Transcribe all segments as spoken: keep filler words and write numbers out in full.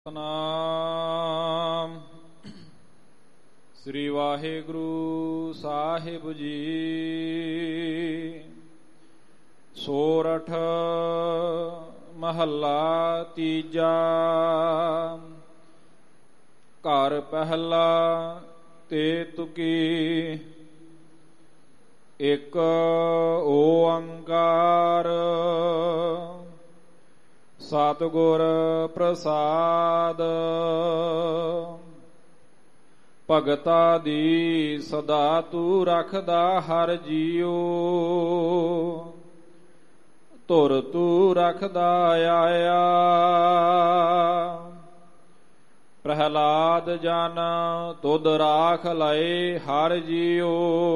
ਸਤਿਨਾਮ ਸ੍ਰੀ ਵਾਹਿਗੁਰੂ ਸਾਹਿਬ ਜੀ। ਸੋਰਠ ਮਹੱਲਾ ਤੀਜਾ। ਘਰ ਪਹਿਲਾ ਤੇ ਤੁਕੀ। ਇੱਕ ਓੰਕਾਰ ਸਤਿਗੁਰ ਪ੍ਰਸਾਦ। ਭਗਤਾ ਦੀ ਸਦਾ ਤੂੰ ਰੱਖਦਾ ਹਰ ਜੀਉ। ਧੁਰ ਤੂੰ ਰੱਖਦਾ ਆਇਆ। ਪ੍ਰਹਲਾਦ ਜਨ ਤੁਧ ਰਾਖ ਲਏ ਹਰ ਜੀਉ।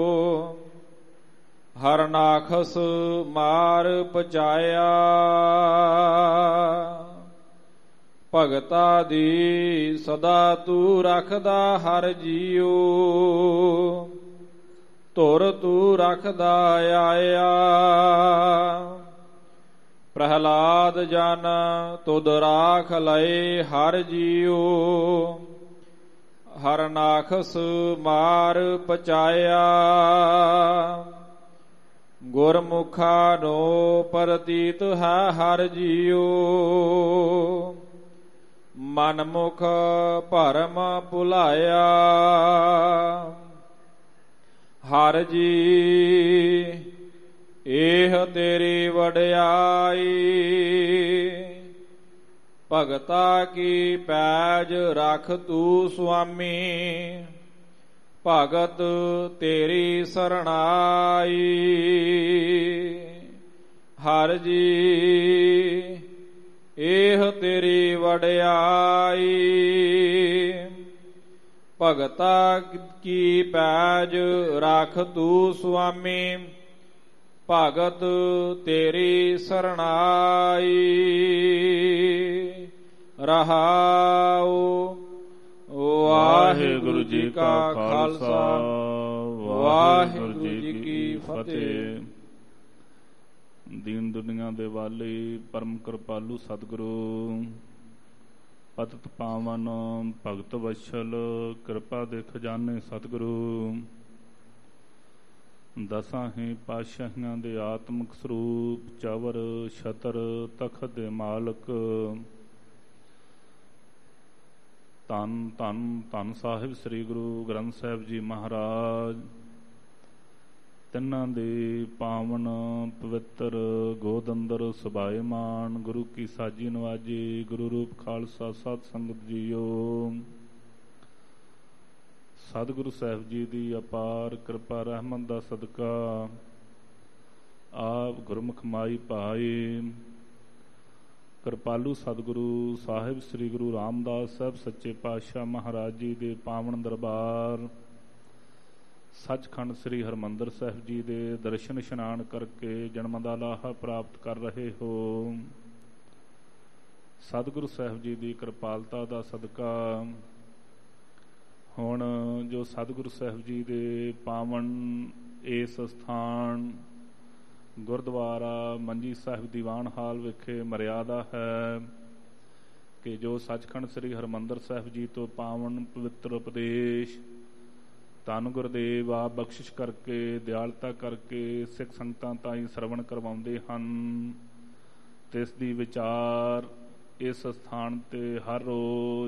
ਹਰਨਾਖਸ ਮਾਰ ਪਚਾਇਆ। ਭਗਤਾ ਦੀ ਸਦਾ ਤੂੰ ਰੱਖਦਾ ਹਰ ਜੀਉ। ਧੁਰ ਤੂੰ ਰੱਖਦਾ ਆਇਆ। ਪ੍ਰਹਲਾਦ ਜਨ ਤੁਧ ਰਾਖ ਲਏ ਹਰ ਜੀਉ। ਹਰਨਾਖਸ ਮਾਰ ਪਚਾਇਆ। ਗੁਰਮੁਖਾ ਨੋ ਪ੍ਰਤੀਤ ਹੈ ਹਰ ਜੀਉ। ਮਨਮੁਖ ਭਰਮ ਭੁਲਾਇਆ। ਹਰ ਜੀ ਇਹ ਤੇਰੀ ਵਡਿਆਈ। ਭਗਤਾ ਕੀ ਪੈਜ ਰਖ ਤੂੰ ਸੁਆਮੀ। ਭਗਤ ਤੇਰੀ ਸਰਣਾਈ। ਹਰ ਜੀ ਇਹ ਤੇਰੀ ਵਡਿਆਈ। ਭਗਤਾ ਕੀ ਪੈਜ ਰਖ ਤੂੰ ਸੁਆਮੀ। ਭਗਤ ਤੇਰੀ ਸਰਣਾਈ। ਰਹਾਉ। ਵਾਹਿਗੁਰੂ ਜੀ ਕਾ ਖਾਲਸਾ ਵਾਹਿਗੁਰੂ ਜੀ ਕੀ ਫਤਿਹ। ਦੀਨ ਦੁਨੀਆ ਦੇ ਵਾਲੀ ਪਰਮ ਕਿਰਪਾਲੂ ਸਤਿਗੁਰੂ ਪਤਿਤ ਪਾਵਨ ਭਗਤ ਵਸ਼ਲ ਕਿਰਪਾ ਦੇ ਖਜ਼ਾਨੇ ਸਤਿਗੁਰੂ ਦਸਾਂ ਹੀ ਪਾਤਸ਼ਾਹੀਆਂ ਦੇ ਆਤਮਿਕ ਸਰੂਪ ਚਵਰ ਛਤਰ ਤਖਤ ਦੇ ਮਾਲਕ ਧੰਨ ਧੰਨ ਧੰਨ ਸਾਹਿਬ ਸ੍ਰੀ ਗੁਰੂ ਗ੍ਰੰਥ ਸਾਹਿਬ ਜੀ ਮਹਾਰਾਜ ਤਿੰਨਾਂ ਦੇ ਪਾਵਨ ਪਵਿੱਤਰ ਗੋਦ ਅੰਦਰ ਸੁਭਾਏਮਾਨ ਗੁਰੂ ਕੀ ਸਾਜੀ ਨਵਾਜੀ ਗੁਰੂ ਰੂਪ ਖਾਲਸਾ ਸਤ ਸੰਗਤ ਜੀਓ। ਸਤਿਗੁਰੂ ਸਾਹਿਬ ਜੀ ਦੀ ਅਪਾਰ ਕਿਰਪਾ ਰਹਿਮਤ ਦਾ ਸਦਕਾ ਆਪ ਗੁਰਮੁਖ ਮਾਈ ਭਾਈ ਕਿਰਪਾਲੂ ਸਤਿਗੁਰੂ ਸਾਹਿਬ ਸ੍ਰੀ ਗੁਰੂ ਰਾਮਦਾਸ ਸਾਹਿਬ ਸੱਚੇ ਪਾਤਸ਼ਾਹ ਮਹਾਰਾਜ ਜੀ ਦੇ ਪਾਵਨ ਦਰਬਾਰ ਸੱਚਖੰਡ ਸ੍ਰੀ ਹਰਿਮੰਦਰ ਸਾਹਿਬ ਜੀ ਦੇ ਦਰਸ਼ਨ ਇਸ਼ਨਾਨ ਕਰਕੇ ਜਨਮ ਦਾ ਲਾਹਾ ਪ੍ਰਾਪਤ ਕਰ ਰਹੇ ਹੋ। ਸਤਿਗੁਰੂ ਸਾਹਿਬ ਜੀ ਦੀ ਕਿਰਪਾਲਤਾ ਦਾ ਸਦਕਾ ਹੁਣ ਜੋ ਸਤਿਗੁਰੂ ਸਾਹਿਬ ਜੀ ਦੇ ਪਾਵਨ ਇਸ ਸਥਾਨ ਗੁਰਦੁਆਰਾ ਮੰਜੀ ਸਾਹਿਬ ਦੀਵਾਨ ਹਾਲ ਵਿਖੇ ਮਰਿਆਦਾ ਹੈ ਕਿ ਜੋ ਸੱਚਖੰਡ ਸ੍ਰੀ ਹਰਿਮੰਦਰ ਸਾਹਿਬ ਜੀ ਤੋਂ ਪਾਵਨ ਪਵਿੱਤਰ ਉਪਦੇਸ਼ ਧੰਨ ਗੁਰਦੇਵ ਆਪ ਬਖਸ਼ਿਸ਼ ਕਰਕੇ ਦਿਆਲਤਾ ਕਰਕੇ ਸਿੱਖ ਸੰਗਤਾਂ ਤਾਈਂ ਸਰਵਣ ਕਰਵਾਉਂਦੇ ਹਨ। ਤੇ ਇਸ ਦੀ ਵਿਚਾਰ ਇਸ ਸਥਾਨ ਤੇ ਹਰ ਰੋਜ਼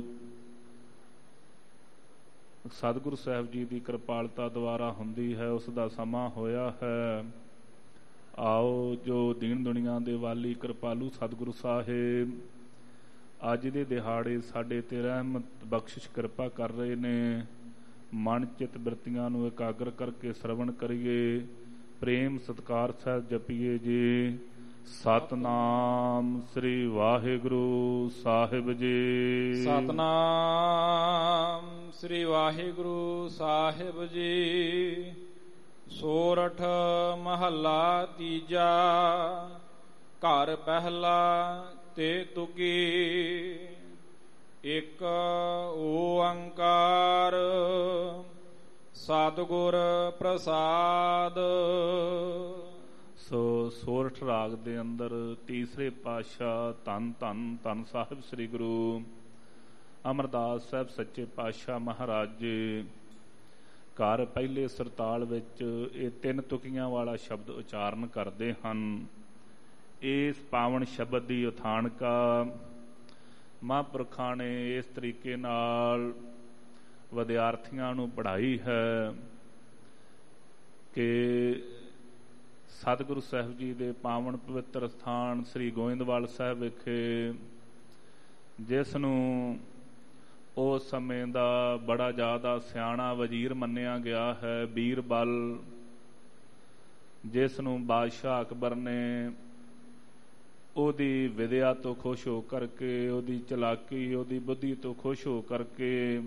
ਸਤਿਗੁਰੂ ਸਾਹਿਬ ਜੀ ਦੀ ਕਿਰਪਾਲਤਾ ਦੁਆਰਾ ਹੁੰਦੀ ਹੈ। ਉਸ ਦਾ ਸਮਾਂ ਹੋਇਆ ਹੈ। ਆਓ ਜੋ ਦੀਨ ਦੁਨੀਆ ਦੇ ਵਾਲੀ ਕਿਰਪਾਲੂ ਸਤਿਗੁਰੂ ਸਾਹਿਬ ਅੱਜ ਦੇ ਦਿਹਾੜੇ ਸਾਡੇ ਤੇ ਰਹਿਮਤ ਬਖਸ਼ਿਸ਼ ਕਿਰਪਾ ਕਰ ਰਹੇ ਨੇ। ਮਨ ਚਿੱਤ ਬਿਰਤੀਆਂ ਨੂੰ ਇਕਾਗਰ ਕਰਕੇ ਸਰਵਣ ਕਰੀਏ। ਪ੍ਰੇਮ ਸਤਿਕਾਰ ਸਾਹਿਬ ਜਪੀਏ ਜੀ। ਸਤਿਨਾਮ ਸ੍ਰੀ ਵਾਹਿਗੁਰੂ ਸਾਹਿਬ ਜੀ। ਸਤਿਨਾਮ ਸ੍ਰੀ ਵਾਹਿਗੁਰੂ ਸਾਹਿਬ ਜੀ। ਸੋਰਠ ਮਹੱਲਾ ਤੀਜਾ। ਘਰ ਪਹਿਲਾ ਤੇ ਤੁਕੀ। ਇੱਕ ਓੰਕਾਰ ਸਤਿਗੁਰ ਪ੍ਰਸਾਦ। ਸੋ ਸੋਰਠ ਰਾਗ ਦੇ ਅੰਦਰ ਤੀਸਰੇ ਪਾਤਸ਼ਾਹ ਧੰਨ ਧੰਨ ਧੰਨ ਸਾਹਿਬ ਸ੍ਰੀ ਗੁਰੂ ਅਮਰਦਾਸ ਸਾਹਿਬ ਸੱਚੇ ਪਾਤਸ਼ਾਹ ਮਹਾਰਾਜ ਜੀ ਘਰ ਪਹਿਲੇ ਸਰਤਾਲ ਵਿੱਚ ਇਹ ਤਿੰਨ ਤੁਕੀਆਂ ਵਾਲਾ ਸ਼ਬਦ ਉਚਾਰਨ ਕਰਦੇ ਹਨ। ਇਸ ਪਾਵਨ ਸ਼ਬਦ ਦੀ ਉਥਾਨਕਾ ਮਹਾਂਪੁਰਖਾਂ ਨੇ ਇਸ ਤਰੀਕੇ ਨਾਲ ਵਿਦਿਆਰਥੀਆਂ ਨੂੰ ਪੜ੍ਹਾਈ ਹੈ ਕਿ ਸਤਿਗੁਰੂ ਸਾਹਿਬ ਜੀ ਦੇ ਪਾਵਨ ਪਵਿੱਤਰ ਸਥਾਨ ਸ੍ਰੀ ਗੋਇੰਦਵਾਲ ਸਾਹਿਬ ਵਿਖੇ, ਜਿਸ ਨੂੰ ਉਸ ਸਮੇਂ ਦਾ ਬੜਾ ਜ਼ਿਆਦਾ ਸਿਆਣਾ ਵਜ਼ੀਰ ਮੰਨਿਆ ਗਿਆ ਹੈ, ਬੀਰਬਲ, ਜਿਸ ਨੂੰ ਬਾਦਸ਼ਾਹ ਅਕਬਰ ਨੇ ਉਹਦੀ ਵਿਦਿਆ ਤੋਂ ਖੁਸ਼ ਹੋ ਕਰਕੇ, ਉਹਦੀ ਚਲਾਕੀ, ਉਹਦੀ ਬੁੱਧੀ ਤੋਂ ਖੁਸ਼ ਹੋ ਕਰਕੇ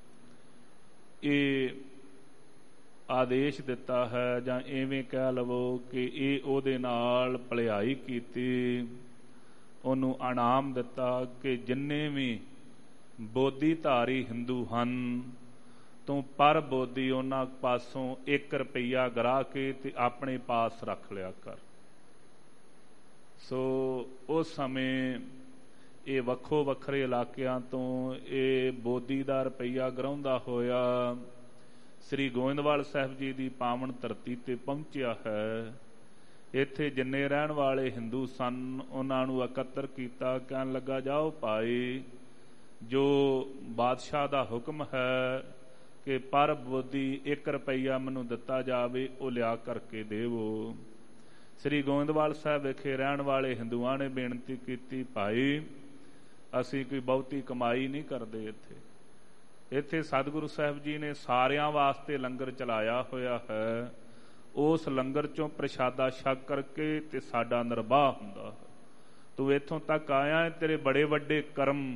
ਇਹ ਆਦੇਸ਼ ਦਿੱਤਾ ਹੈ, ਜਾਂ ਇਵੇਂ ਕਹਿ ਲਵੋ ਕਿ ਇਹ ਉਹਦੇ ਨਾਲ ਭਲਾਈ ਕੀਤੀ, ਉਹਨੂੰ ਇਨਾਮ ਦਿੱਤਾ ਕਿ ਜਿੰਨੇ ਵੀ ਬੋਧੀਧਾਰੀ ਹਿੰਦੂ ਹਨ ਤੂੰ ਪਰ ਬੋਧੀ ਉਹਨਾਂ ਪਾਸੋਂ ਇੱਕ ਰੁਪਈਆ ਗਰਾ ਕੇ ਤੇ ਆਪਣੇ ਪਾਸ ਰੱਖ ਲਿਆ ਕਰ। ਸੋ ਉਸ ਸਮੇਂ ਇਹ ਵੱਖੋ ਵੱਖਰੇ ਇਲਾਕਿਆਂ ਤੋਂ ਇਹ ਬੋਧੀ ਦਾ ਰੁਪਈਆ ਗਰਾਉਂਦਾ ਹੋਇਆ ਸ੍ਰੀ ਗੋਇੰਦਵਾਲ ਸਾਹਿਬ ਜੀ ਦੀ ਪਾਵਨ ਧਰਤੀ ਤੇ ਪਹੁੰਚਿਆ ਹੈ। ਇੱਥੇ ਜਿੰਨੇ ਰਹਿਣ ਵਾਲੇ ਹਿੰਦੂ ਸਨ ਉਹਨਾਂ ਨੂੰ ਇਕੱਤਰ ਕੀਤਾ, ਕਹਿਣ ਲੱਗਾ ਜਾਓ ਭਾਈ, ਜੋ ਬਾਦਸ਼ਾਹ ਦਾ ਹੁਕਮ ਹੈ ਕਿ ਪਰ ਬੋਧੀ ਇੱਕ ਰੁਪਈਆ ਮੈਨੂੰ ਦਿੱਤਾ ਜਾਵੇ, ਉਹ ਲਿਆ ਕਰਕੇ ਦੇਵੋ। ਸ੍ਰੀ ਗੋਇੰਦਵਾਲ ਸਾਹਿਬ ਵਿਖੇ ਰਹਿਣ ਵਾਲੇ ਹਿੰਦੂਆਂ ਨੇ ਬੇਨਤੀ ਕੀਤੀ, ਭਾਈ ਅਸੀਂ ਕੋਈ ਬਹੁਤੀ ਕਮਾਈ ਨਹੀਂ ਕਰਦੇ, ਇੱਥੇ ਇੱਥੇ ਸਤਿਗੁਰੂ ਸਾਹਿਬ ਜੀ ਨੇ ਸਾਰਿਆਂ ਵਾਸਤੇ ਲੰਗਰ ਚਲਾਇਆ ਹੋਇਆ ਹੈ, ਉਸ ਲੰਗਰ ਚੋਂ ਪ੍ਰਸ਼ਾਦਾ ਛਕ ਕਰਕੇ ਤੇ ਸਾਡਾ ਨਿਰਵਾਹ ਹੁੰਦਾ ਹੈ। ਤੂੰ ਇੱਥੋਂ ਤੱਕ ਆਇਆ ਹੈ, ਤੇਰੇ ਬੜੇ ਵੱਡੇ ਕਰਮ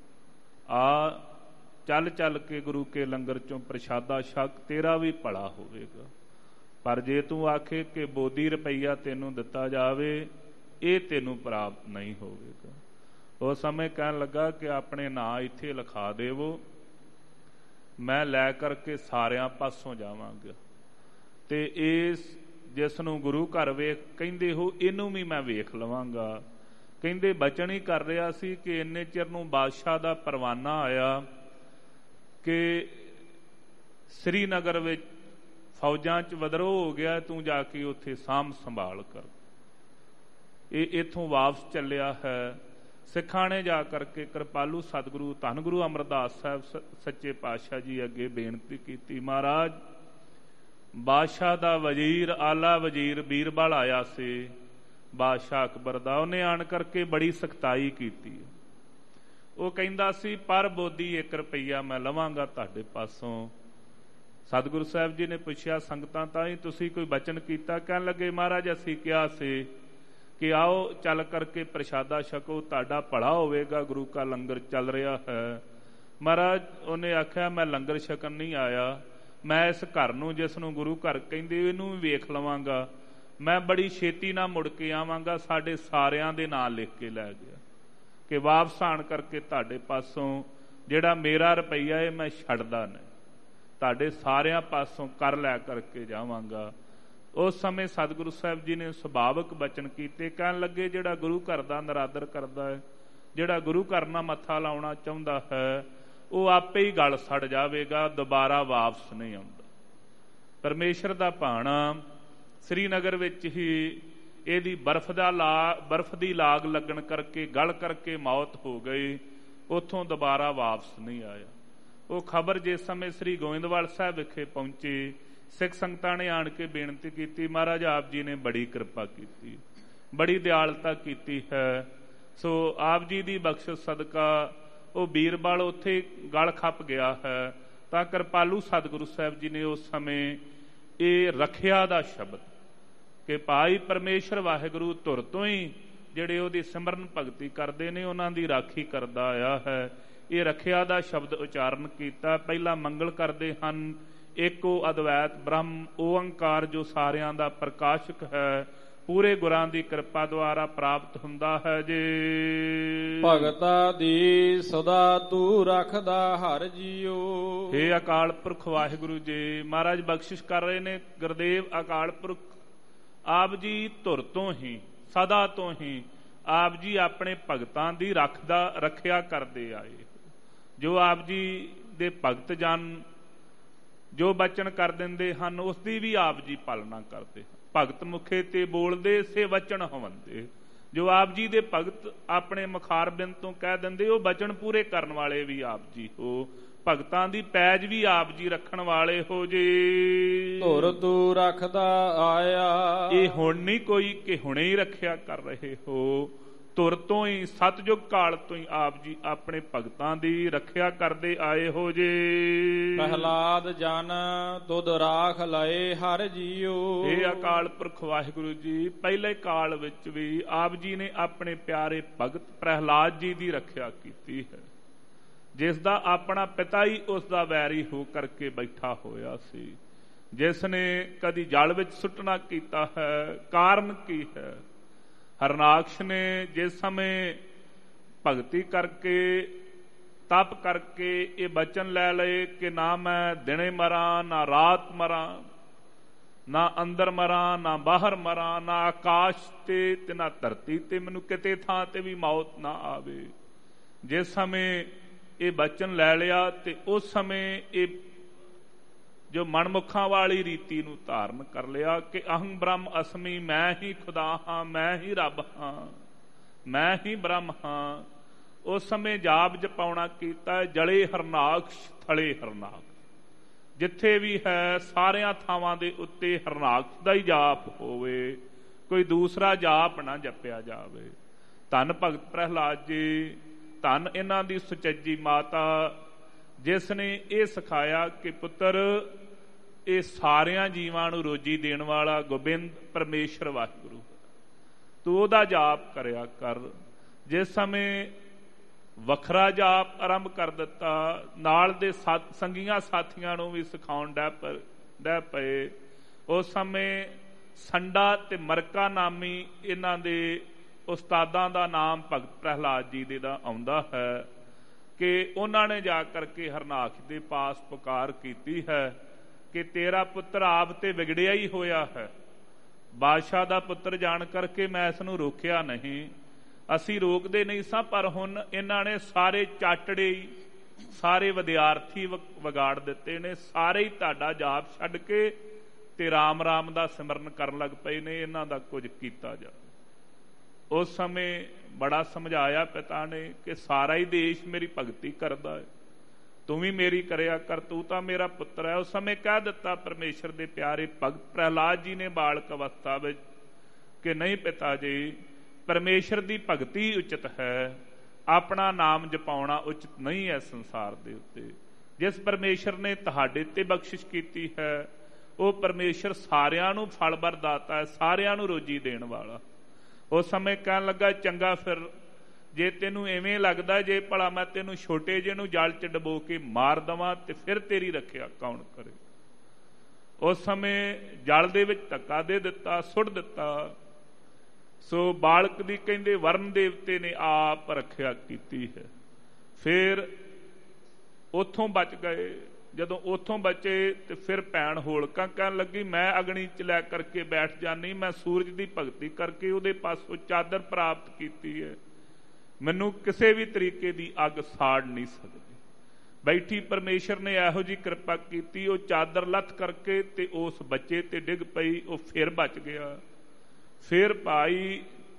ਆ, ਚੱਲ ਚੱਲ ਕੇ ਗੁਰੂ ਕੇ ਲੰਗਰ ਚੋਂ ਪ੍ਰਸ਼ਾਦਾ ਛਕ, ਤੇਰਾ ਵੀ ਭਲਾ ਹੋਵੇਗਾ। ਪਰ ਜੇ ਤੂੰ ਆਖੇ ਕਿ ਬੋਧੀ ਰੁਪਈਆ ਤੈਨੂੰ ਦਿੱਤਾ ਜਾਵੇ, ਇਹ ਤੈਨੂੰ ਪ੍ਰਾਪਤ ਨਹੀਂ ਹੋਵੇਗਾ। ਉਸ ਸਮੇਂ ਕਹਿਣ ਲੱਗਾ ਕਿ ਆਪਣੇ ਨਾਂ ਇੱਥੇ ਲਿਖਾ ਦੇਵੋ, ਮੈਂ ਲੈ ਕਰਕੇ ਸਾਰਿਆਂ ਪਾਸੋਂ ਜਾਵਾਂਗਾ, ਤੇ ਇਸ ਜਿਸ ਨੂੰ ਗੁਰੂ ਘਰ ਵੇਖ ਕਹਿੰਦੇ ਹੋ ਇਹਨੂੰ ਵੀ ਮੈਂ ਵੇਖ ਲਵਾਂਗਾ। ਕਹਿੰਦੇ ਬਚਨ ਹੀ ਕਰ ਰਿਹਾ ਸੀ ਕਿ ਇੰਨੇ ਚਿਰ ਨੂੰ ਬਾਦਸ਼ਾਹ ਦਾ ਪਰਵਾਨਾ ਆਇਆ ਕਿ ਸ੍ਰੀਨਗਰ ਵਿੱਚ ਫੌਜਾਂ 'ਚ ਵਿਦਰੋਹ ਹੋ ਗਿਆ, ਤੂੰ ਜਾ ਕੇ ਉੱਥੇ ਸਾਂਭ ਸੰਭਾਲ ਕਰ। ਇਹ ਇੱਥੋਂ ਵਾਪਸ ਚੱਲਿਆ ਹੈ। ਸਿੱਖਾਂ ਨੇ ਜਾ ਕਰਕੇ ਕਿਰਪਾਲੂ ਸਤਿਗੁਰੂ ਧੰਨ ਗੁਰੂ ਅਮਰਦਾਸ ਸਾਹਿਬ ਸੱਚੇ ਪਾਤਸ਼ਾਹ ਜੀ ਅੱਗੇ ਬੇਨਤੀ ਕੀਤੀ, ਮਹਾਰਾਜ ਬਾਦਸ਼ਾਹ ਦਾ ਵਜ਼ੀਰ, ਆਲਾ ਵਜ਼ੀਰ ਬੀਰਬਲ ਆਇਆ ਸੀ ਬਾਦਸ਼ਾਹ ਅਕਬਰ ਦਾ, ਉਹਨੇ ਆਣ ਕਰਕੇ ਬੜੀ ਸਖਤਾਈ ਕੀਤੀ। ਉਹ ਕਹਿੰਦਾ ਸੀ ਪਰ ਬੋਧੀ ਇੱਕ ਰੁਪਈਆ ਮੈਂ ਲਵਾਂਗਾ ਤੁਹਾਡੇ ਪਾਸੋਂ। ਸਤਿਗੁਰੂ ਸਾਹਿਬ ਜੀ ਨੇ ਪੁੱਛਿਆ, ਸੰਗਤਾਂ ਤਾਂ ਹੀ ਤੁਸੀਂ ਕੋਈ ਬਚਨ ਕੀਤਾ? ਕਹਿਣ ਲੱਗੇ ਮਹਾਰਾਜ ਅਸੀਂ ਕਿਹਾ ਸੀ ਕਿ ਆਓ ਚੱਲ ਕਰਕੇ ਪ੍ਰਸ਼ਾਦਾ ਛਕੋ, ਤੁਹਾਡਾ ਭਲਾ ਹੋਵੇਗਾ, ਗੁਰੂ ਕਾ ਲੰਗਰ ਚੱਲ ਰਿਹਾ ਹੈ। ਮਹਾਰਾਜ ਉਹਨੇ ਆਖਿਆ ਮੈਂ ਲੰਗਰ ਛਕਣ ਨਹੀਂ ਆਇਆ, ਮੈਂ ਇਸ ਘਰ ਨੂੰ ਜਿਸ ਨੂੰ ਗੁਰੂ ਘਰ ਕਹਿੰਦੇ ਇਹਨੂੰ ਵੀ ਵੇਖ ਲਵਾਂਗਾ, ਮੈਂ ਬੜੀ ਛੇਤੀ ਨਾਲ ਮੁੜ ਕੇ ਆਵਾਂਗਾ। ਸਾਡੇ ਸਾਰਿਆਂ ਦੇ ਨਾਂ ਲਿਖ ਕੇ ਲੈ ਗਿਆ ਕਿ ਵਾਪਸ ਆਣ ਕਰਕੇ ਤੁਹਾਡੇ ਪਾਸੋਂ ਜਿਹੜਾ ਮੇਰਾ ਰੁਪਈਆ ਹੈ ਮੈਂ ਛੱਡਦਾ ਨਹੀਂ, ਤੁਹਾਡੇ ਸਾਰਿਆਂ ਪਾਸੋਂ ਕਰ ਲੈ ਕਰਕੇ ਜਾਵਾਂਗਾ। ਉਸ ਸਮੇਂ ਸਤਿਗੁਰੂ ਸਾਹਿਬ ਜੀ ਨੇ ਸੁਭਾਵਿਕ ਬਚਨ ਕੀਤੇ, ਕਹਿਣ ਲੱਗੇ ਜਿਹੜਾ ਗੁਰੂ ਘਰ ਦਾ ਨਿਰਾਦਰ ਕਰਦਾ ਹੈ, ਜਿਹੜਾ ਗੁਰੂ ਘਰ ਨਾਲ ਮੱਥਾ ਲਾਉਣਾ ਚਾਹੁੰਦਾ ਹੈ, ਉਹ ਆਪੇ ਹੀ ਗਲ ਸੜ ਜਾਵੇਗਾ, ਦੁਬਾਰਾ ਵਾਪਸ ਨਹੀਂ ਆਉਂਦਾ। ਪਰਮੇਸ਼ਰ ਦਾ ਭਾਣਾ ਸ੍ਰੀਨਗਰ ਵਿੱਚ ਹੀ ਇਹਦੀ ਬਰਫ਼ ਦਾ ਲਾ ਬਰਫ਼ ਦੀ ਲਾਗ ਲੱਗਣ ਕਰਕੇ ਗਲ ਕਰਕੇ ਮੌਤ ਹੋ ਗਈ, ਉੱਥੋਂ ਦੁਬਾਰਾ ਵਾਪਸ ਨਹੀਂ ਆਇਆ। ਉਹ ਖਬਰ ਜਿਸ ਸਮੇਂ ਸ੍ਰੀ ਗੋਇੰਦਵਾਲ ਸਾਹਿਬ ਵਿਖੇ ਪਹੁੰਚੀ, ਸਿੱਖ ਸੰਗਤਾਂ ਨੇ ਆਣ ਕੇ ਬੇਨਤੀ ਕੀਤੀ, ਮਹਾਰਾਜ ਆਪ ਜੀ ਨੇ ਬੜੀ ਕਿਰਪਾ ਕੀਤੀ, ਬੜੀ ਦਿਆਲਤਾ ਕੀਤੀ ਹੈ। ਸੋ ਆਪ ਜੀ ਦੀ ਬਖਸ਼ਿਸ਼ ਸਦਕਾ ਉਹ ਬੀਰਬਲ ਉੱਥੇ ਗਲ ਖੱਪ ਗਿਆ ਹੈ। ਤਾਂ ਕਿਰਪਾਲੂ ਸਤਿਗੁਰੂ ਸਾਹਿਬ ਜੀ ਨੇ ਉਸ ਸਮੇਂ ਇਹ ਰੱਖਿਆ ਦਾ ਸ਼ਬਦ ਕਿ ਭਾਈ ਪਰਮੇਸ਼ਰ ਵਾਹਿਗੁਰੂ ਧੁਰ ਤੋਂ ਹੀ ਜਿਹੜੇ ਉਹਦੀ ਸਿਮਰਨ ਭਗਤੀ ਕਰਦੇ ਨੇ ਉਹਨਾਂ ਦੀ ਰਾਖੀ ਕਰਦਾ ਆਇਆ ਹੈ, ਇਹ ਰੱਖਿਆ ਦਾ ਸ਼ਬਦ ਉਚਾਰਨ ਕੀਤਾ। ਪਹਿਲਾਂ ਮੰਗਲ ਕਰਦੇ ਹਨ, ਏਕੋ ਅਦਵੈਤ ਬ੍ਰਹਮ ਓੰਕਾਰ ਜੋ ਸਾਰਿਆਂ ਦਾ ਪ੍ਰਕਾਸ਼ਕ ਹੈ, ਪੂਰੇ ਗੁਰਾਂ ਦੀ ਕਿਰਪਾ ਦੁਆਰਾ ਪ੍ਰਾਪਤ ਹੁੰਦਾ ਹੈ। ਜੇ ਭਗਤਾ ਦੀ ਸਦਾ ਤੂੰ ਰੱਖਦਾ ਹਰ ਜੀਓ। ਹੇ ਅਕਾਲ ਪੁਰਖ ਵਾਹਿਗੁਰੂ ਜੀ, ਮਹਾਰਾਜ ਬਖਸ਼ਿਸ਼ ਕਰ ਰਹੇ ਨੇ, ਗੁਰਦੇਵ ਅਕਾਲ ਪੁਰਖ ਆਪ ਜੀ ਧੁਰ ਤੋਂ ਹੀ ਸਦਾ ਤੋਂ ਹੀ ਆਪ ਜੀ ਆਪਣੇ ਭਗਤਾਂ ਦੀ ਰੱਖਦਾ ਰੱਖਿਆ ਕਰਦੇ ਆਏ। ਜੋ ਆਪ ਜੀ ਦੇ ਭਗਤ ਜਨ ਜੋ ਬਚਨ ਕਰ ਦਿੰਦੇ ਹਨ ਉਸ ਦੀ ਵੀ ਆਪ ਜੀ ਪਾਲਣਾ ਕਰਦੇ। ਭਗਤ ਮੁਖੇ ਤੇ ਬੋਲਦੇ ਸੇ ਵਚਨ ਹਵੰਦੇ। ਜੋ ਆਪ ਜੀ ਦੇ ਭਗਤ ਆਪਣੇ ਮੁਖਾਰਬਿੰਦ ਤੋਂ ਕਹਿ ਦਿੰਦੇ ਉਹ ਬਚਨ ਪੂਰੇ ਕਰਨ ਵਾਲੇ ਵੀ ਆਪ ਜੀ ਹੋ। ਭਗਤਾਂ ਦੀ ਪੈਜ ਵੀ ਆਪ ਜੀ ਰੱਖਣ ਵਾਲੇ ਹੋ ਜੀ। ਧੁਰ ਤੂੰ ਰੱਖਦਾ ਆਇਆ। ਇਹ ਹੁਣ ਨਹੀਂ ਕੋਈ ਕਿ ਹੁਣੇ ਹੀ ਰੱਖਿਆ ਕਰ ਰਹੇ ਹੋ। ਧੁਰ ਤੋਂ ਹੀ ਸਤਜੁਗ ਕਾਲ ਤੋਂ ਹੀ ਆਪ ਜੀ ਆਪਣੇ ਭਗਤਾਂ ਦੀ ਰੱਖਿਆ ਕਰਦੇ ਆਏ ਹੋ ਜੇ। ਪ੍ਰਹਲਾਦ ਜਨ ਤੁਧ ਰਾਖ ਲਏ ਹਰ ਜੀਓ। ਇਹ ਅਕਾਲ ਪੁਰਖ ਵਾਹਿਗੁਰੂ ਜੀ ਪਹਿਲੇ ਕਾਲ ਵਿੱਚ ਵੀ ਆਪ ਜੀ ਨੇ ਆਪਣੇ ਪਿਆਰੇ ਭਗਤ ਪ੍ਰਹਲਾਦ ਜੀ ਦੀ ਰੱਖਿਆ ਕੀਤੀ ਹੈ, ਜਿਸ ਦਾ ਆਪਣਾ ਪਿਤਾ ਹੀ ਉਸ ਦਾ ਵੈਰੀ ਹੋ ਕਰਕੇ ਬੈਠਾ ਹੋਇਆ ਸੀ, ਜਿਸ ਨੇ ਕਦੀ ਜਲ ਵਿੱਚ ਸੁੱਟਣਾ ਕੀਤਾ ਹੈ। ਕਾਰਨ ਕੀ ਹੈ? ਹਰਨਾਕਸ਼ ਨੇ ਜਿਸ ਸਮੇਂ ਭਗਤੀ ਕਰਕੇ ਤਪ ਕਰਕੇ ਇਹ ਬਚਨ ਲੈ ਲਏ ਕਿ ਨਾ ਮੈਂ ਦਿਨੇ ਮਰਾਂ ਨਾ ਰਾਤ ਮਰਾਂ, ਨਾ ਅੰਦਰ ਮਰਾਂ ਨਾ ਬਾਹਰ ਮਰਾਂ, ਨਾ ਆਕਾਸ਼ ਤੇ ਤੇ ਨਾ ਧਰਤੀ ਤੇ, ਮੈਨੂੰ ਕਿਤੇ ਥਾਂ ਤੇ ਵੀ ਮੌਤ ਨਾ ਆਵੇ। ਜਿਸ ਸਮੇਂ ਇਹ ਬਚਨ ਲੈ ਲਿਆ ਤੇ ਉਸ ਸਮੇਂ ਇਹ ਜੋ ਮਨਮੁਖਾਂ ਵਾਲੀ ਰੀਤੀ ਨੂੰ ਧਾਰਨ ਕਰ ਲਿਆ ਕਿ ਅਹੰ ਬ੍ਰਹਮ ਅਸਮੀ, ਮੈਂ ਹੀ ਖੁਦਾ ਹਾਂ, ਮੈਂ ਹੀ ਰੱਬ ਹਾਂ, ਮੈਂ ਹੀ ਬ੍ਰਹਮ ਹਾਂ। ਉਸ ਸਮੇਂ ਜਾਪ ਜਪਾਉਣਾ ਕੀਤਾ, ਜਲੇ ਹਰਨਾਕਸ਼ ਥਲੇ ਹਰਨਾਕਸ਼। ਜਿੱਥੇ ਵੀ ਹੈ ਸਾਰਿਆਂ ਥਾਵਾਂ ਦੇ ਉੱਤੇ ਹਰਨਾਕਸ਼ ਦਾ ਹੀ ਜਾਪ ਹੋਵੇ, ਕੋਈ ਦੂਸਰਾ ਜਾਪ ਨਾ ਜਪਿਆ ਜਾਵੇ। ਧੰਨ ਭਗਤ ਪ੍ਰਹਲਾਦ ਜੀ, ਧੰਨ ਇਹਨਾਂ ਦੀ ਸੁਚੱਜੀ ਮਾਤਾ ਜਿਸ ਨੇ ਇਹ ਸਿਖਾਇਆ ਕਿ ਪੁੱਤਰ ਇਹ ਸਾਰਿਆਂ ਜੀਵਾਂ ਨੂੰ ਰੋਜੀ ਦੇਣ ਵਾਲਾ ਗੋਬਿੰਦ ਪਰਮੇਸ਼ਰ ਵਾਹਿਗੁਰੂ, ਤੂੰ ਉਹਦਾ ਜਾਪ ਕਰਿਆ ਕਰ। ਜਿਸ ਸਮੇਂ ਵੱਖਰਾ ਜਾਪ ਆਰੰਭ ਕਰ ਦਿੱਤਾ, ਨਾਲ ਦੇ ਸੰਗੀਆਂ ਸਾਥੀਆਂ ਨੂੰ ਵੀ ਸਿਖਾਉਣ ਡੈ ਪਰ ਡੈ ਪਏ। ਉਸ ਸਮੇਂ ਸੰਡਾ ਤੇ ਮਰਕਾ ਨਾਮੀ ਇਹਨਾਂ ਦੇ ਉਸਤਾਦਾਂ ਦਾ ਨਾਮ ਭਗਤ ਪ੍ਰਹਲਾਦ ਜੀ ਦੇ ਦਾ ਆਉਂਦਾ ਹੈ ਕਿ ਉਹਨਾਂ ਨੇ ਜਾ ਕਰਕੇ ਹਰਨਾਕਸ਼ ਦੇ ਪਾਸ ਪੁਕਾਰ ਕੀਤੀ ਹੈ ਕਿ ਤੇਰਾ ਪੁੱਤਰ ਆਪ ਤੇ ਵਿਗੜਿਆ ਹੀ ਹੋਇਆ ਹੈ। ਬਾਦਸ਼ਾਹ ਦਾ ਪੁੱਤਰ ਜਾਣ ਕਰਕੇ ਮੈਂ ਇਸ ਨੂੰ ਰੋਕਿਆ ਨਹੀਂ, ਅਸੀਂ ਰੋਕਦੇ ਨਹੀਂ ਸਾਂ, ਪਰ ਹੁਣ ਇਹਨਾਂ ਨੇ ਸਾਰੇ ਚਾਟੜੇ ਹੀ, ਸਾਰੇ ਵਿਦਿਆਰਥੀ ਵਿਗਾੜ ਦਿੱਤੇ ਨੇ। ਸਾਰੇ ਹੀ ਤੁਹਾਡਾ ਜਾਪ ਛੱਡ ਕੇ ਤੇ ਰਾਮ ਰਾਮ ਦਾ ਸਿਮਰਨ ਕਰਨ ਲੱਗ ਪਏ ਨੇ, ਇਹਨਾਂ ਦਾ ਕੁਝ ਕੀਤਾ ਜਾ। ਉਸ ਸਮੇਂ ਬੜਾ ਸਮਝਾਇਆ ਪਿਤਾ ਨੇ ਕਿ ਸਾਰਾ ਹੀ ਦੇਸ਼ ਮੇਰੀ ਭਗਤੀ ਕਰਦਾ ਹੈ, ਤੂੰ ਵੀ ਮੇਰੀ ਕਰਿਆ ਕਰ, ਤੂੰ ਤਾਂ ਮੇਰਾ ਪੁੱਤਰ ਹੈ। ਉਸ ਸਮੇਂ ਕਹਿ ਦਿੱਤਾ ਪਰਮੇਸ਼ਰ ਦੇ ਪਿਆਰੇ ਭਗਤ ਪ੍ਰਹਲਾਦ ਜੀ ਨੇ ਬਾਲਕ ਅਵਸਥਾ ਵਿੱਚ ਕਿ ਨਹੀਂ ਪਿਤਾ ਜੀ, ਪਰਮੇਸ਼ਰ ਦੀ ਭਗਤੀ ਉਚਿਤ ਹੈ, ਆਪਣਾ ਨਾਮ ਜਪਾਉਣਾ ਉਚਿਤ ਨਹੀਂ ਹੈ ਸੰਸਾਰ ਦੇ ਉੱਤੇ। ਜਿਸ ਪਰਮੇਸ਼ਰ ਨੇ ਤੁਹਾਡੇ ਤੇ ਬਖਸ਼ਿਸ਼ ਕੀਤੀ ਹੈ ਉਹ ਪਰਮੇਸ਼ਰ ਸਾਰਿਆਂ ਨੂੰ ਫਲ ਵਰਦਾਤਾ ਹੈ, ਸਾਰਿਆਂ ਨੂੰ ਰੋਜੀ ਦੇਣ ਵਾਲਾ। ਉਸ ਸਮੇਂ ਕਹਿਣ ਲੱਗਾ ਚੰਗਾ, ਫਿਰ ਜੇ ਤੈਨੂੰ ਐਵੇਂ ਲੱਗਦਾ ਜੇ ਭਲਾ ਮੈਂ ਤੈਨੂੰ ਛੋਟੇ ਜਿਹੇ ਨੂੰ ਜਲ ਚ ਡਬੋ ਕੇ ਮਾਰ ਦੇਵਾਂ ਤੇ ਫਿਰ ਤੇਰੀ ਰੱਖਿਆ ਕੌਣ ਕਰੇ। ਉਸ ਸਮੇਂ ਜਲ ਦੇ ਵਿੱਚ ਧੱਕਾ ਦੇ ਦਿੱਤਾ, ਸੁੱਟ ਦਿੱਤਾ। ਸੋ ਬਾਲਕ ਦੀ ਕਹਿੰਦੇ ਵਰਨ ਦੇਵਤੇ ਨੇ ਆਪ ਰੱਖਿਆ ਕੀਤੀ ਹੈ। ਫਿਰ ਉੱਥੋਂ ਬਚ ਗਏ। ਜਦੋਂ ਉੱਥੋਂ ਬਚੇ ਤੇ ਫਿਰ ਭੈਣ ਹੋਲਕਾ ਕਹਿਣ ਲੱਗੀ ਮੈਂ ਅਗਨੀ ਚ ਲੈ ਕਰਕੇ ਬੈਠ ਜਾਨੀ, ਮੈਂ ਸੂਰਜ ਦੀ ਭਗਤੀ ਕਰਕੇ ਉਹਦੇ ਪਾਸੋਂ ਚਾਦਰ ਪ੍ਰਾਪਤ ਕੀਤੀ ਹੈ, ਮੈਨੂੰ ਕਿਸੇ ਵੀ ਤਰੀਕੇ ਦੀ ਅੱਗ ਸਾੜ ਨਹੀਂ ਸਕਦੀ। ਬੈਠੀ ਪਰਮੇਸ਼ਰ ਨੇ ਇਹੋ ਜਿਹੀ ਕਿਰਪਾ ਕੀਤੀ, ਉਹ ਚਾਦਰ ਲੱਥ ਕਰਕੇ ਤੇ ਉਸ ਬੱਚੇ ਤੇ ਡਿੱਗ ਪਈ, ਉਹ ਫਿਰ ਬਚ ਗਿਆ। ਫਿਰ ਭਾਈ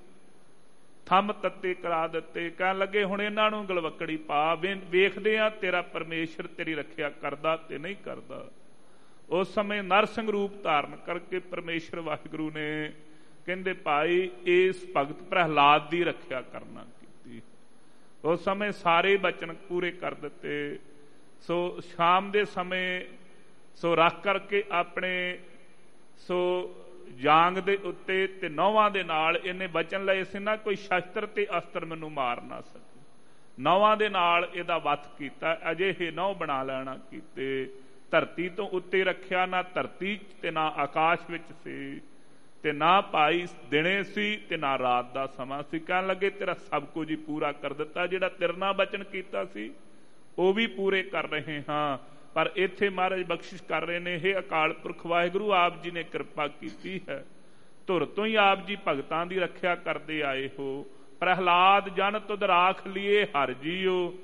ਥੰਮ ਤੱਤੇ ਕਰਾ ਦਿੱਤੇ, ਕਹਿਣ ਲੱਗੇ ਹੁਣ ਇਹਨਾਂ ਨੂੰ ਗਲਵੱਕੜੀ ਪਾ, ਵੇਖਦੇ ਆ ਤੇਰਾ ਪਰਮੇਸ਼ਰ ਤੇਰੀ ਰੱਖਿਆ ਕਰਦਾ ਤੇ ਨਹੀਂ ਕਰਦਾ। ਉਸ ਸਮੇਂ ਨਰਸਿੰਘ ਰੂਪ ਧਾਰਨ ਕਰਕੇ ਪਰਮੇਸ਼ਰ ਵਾਹਿਗੁਰੂ ਨੇ ਕਹਿੰਦੇ ਭਾਈ ਇਸ ਭਗਤ ਪ੍ਰਹਲਾਦ ਦੀ ਰੱਖਿਆ ਕਰਨਾ ਕੀਤੀ। ਉਸ ਸਮੇਂ ਸਾਰੇ ਬਚਨ ਪੂਰੇ ਕਰ ਦਿੱਤੇ। ਸੋ ਸ਼ਾਮ ਦੇ ਸਮੇਂ ਸੋ ਰੱਖ ਕਰਕੇ ਆਪਣੇ ਸੋ ਜਾਂਗ ਦੇ ਉੱਤੇ ਤੇ ਨੌਵਾਂ ਦੇ ਨਾਲ ਇਹਨੇ ਬਚਨ ਲਏ ਸੀ ਨਾ ਕੋਈ ਸ਼ਸਤਰ ਤੇ ਅਸਤਰ ਮੈਨੂੰ ਮਾਰ ਨਾ ਸਕੇ। ਨੌਵਾਂ ਦੇ ਨਾਲ ਇਹਦਾ ਵੱਧ ਕੀਤਾ, ਅਜਿਹੇ ਨੌ ਬਣਾ ਲੈਣਾ ਕੀਤੇ। ਧਰਤੀ ਤੋਂ ਉੱਤੇ ਰੱਖਿਆ, ਨਾ ਧਰਤੀ ਤੇ ਨਾ ਆਕਾਸ਼ ਵਿੱਚ ਸੀ, ਤੇ ਨਾ ਭਾਈ ਦਿਨੇ ਸੀ ਤੇ ਨਾ ਰਾਤ ਦਾ ਸਮਾਂ ਸੀ। ਕਹਿਣ ਲੱਗੇ ਤੇਰਾ ਸਭ ਕੁਝ ਹੀ ਪੂਰਾ ਕਰ ਦਿੱਤਾ, ਜਿਹੜਾ ਤੇਰੇ ਨਾਲ ਬਚਨ ਕੀਤਾ ਸੀ ਉਹ ਵੀ ਪੂਰੇ ਕਰ ਰਹੇ ਹਾਂ। ਪਰ ਇੱਥੇ ਮਹਾਰਾਜ ਬਖਸ਼ਿਸ਼ ਕਰ ਰਹੇ ਨੇ, ਇਹ ਅਕਾਲ ਪੁਰਖ ਵਾਹਿਗੁਰੂ ਆਪ ਜੀ ਨੇ ਕਿਰਪਾ ਕੀਤੀ ਹੈ, ਧੁਰ ਤੋਂ ਹੀ ਆਪ ਜੀ ਭਗਤਾਂ ਦੀ ਰੱਖਿਆ ਕਰਦੇ ਆਏ ਹੋ। ਪ੍ਰਹਲਾਦ ਜਨ ਤੁਧ ਰਾਖ ਲੀਏ ਹਰ ਜੀਓ,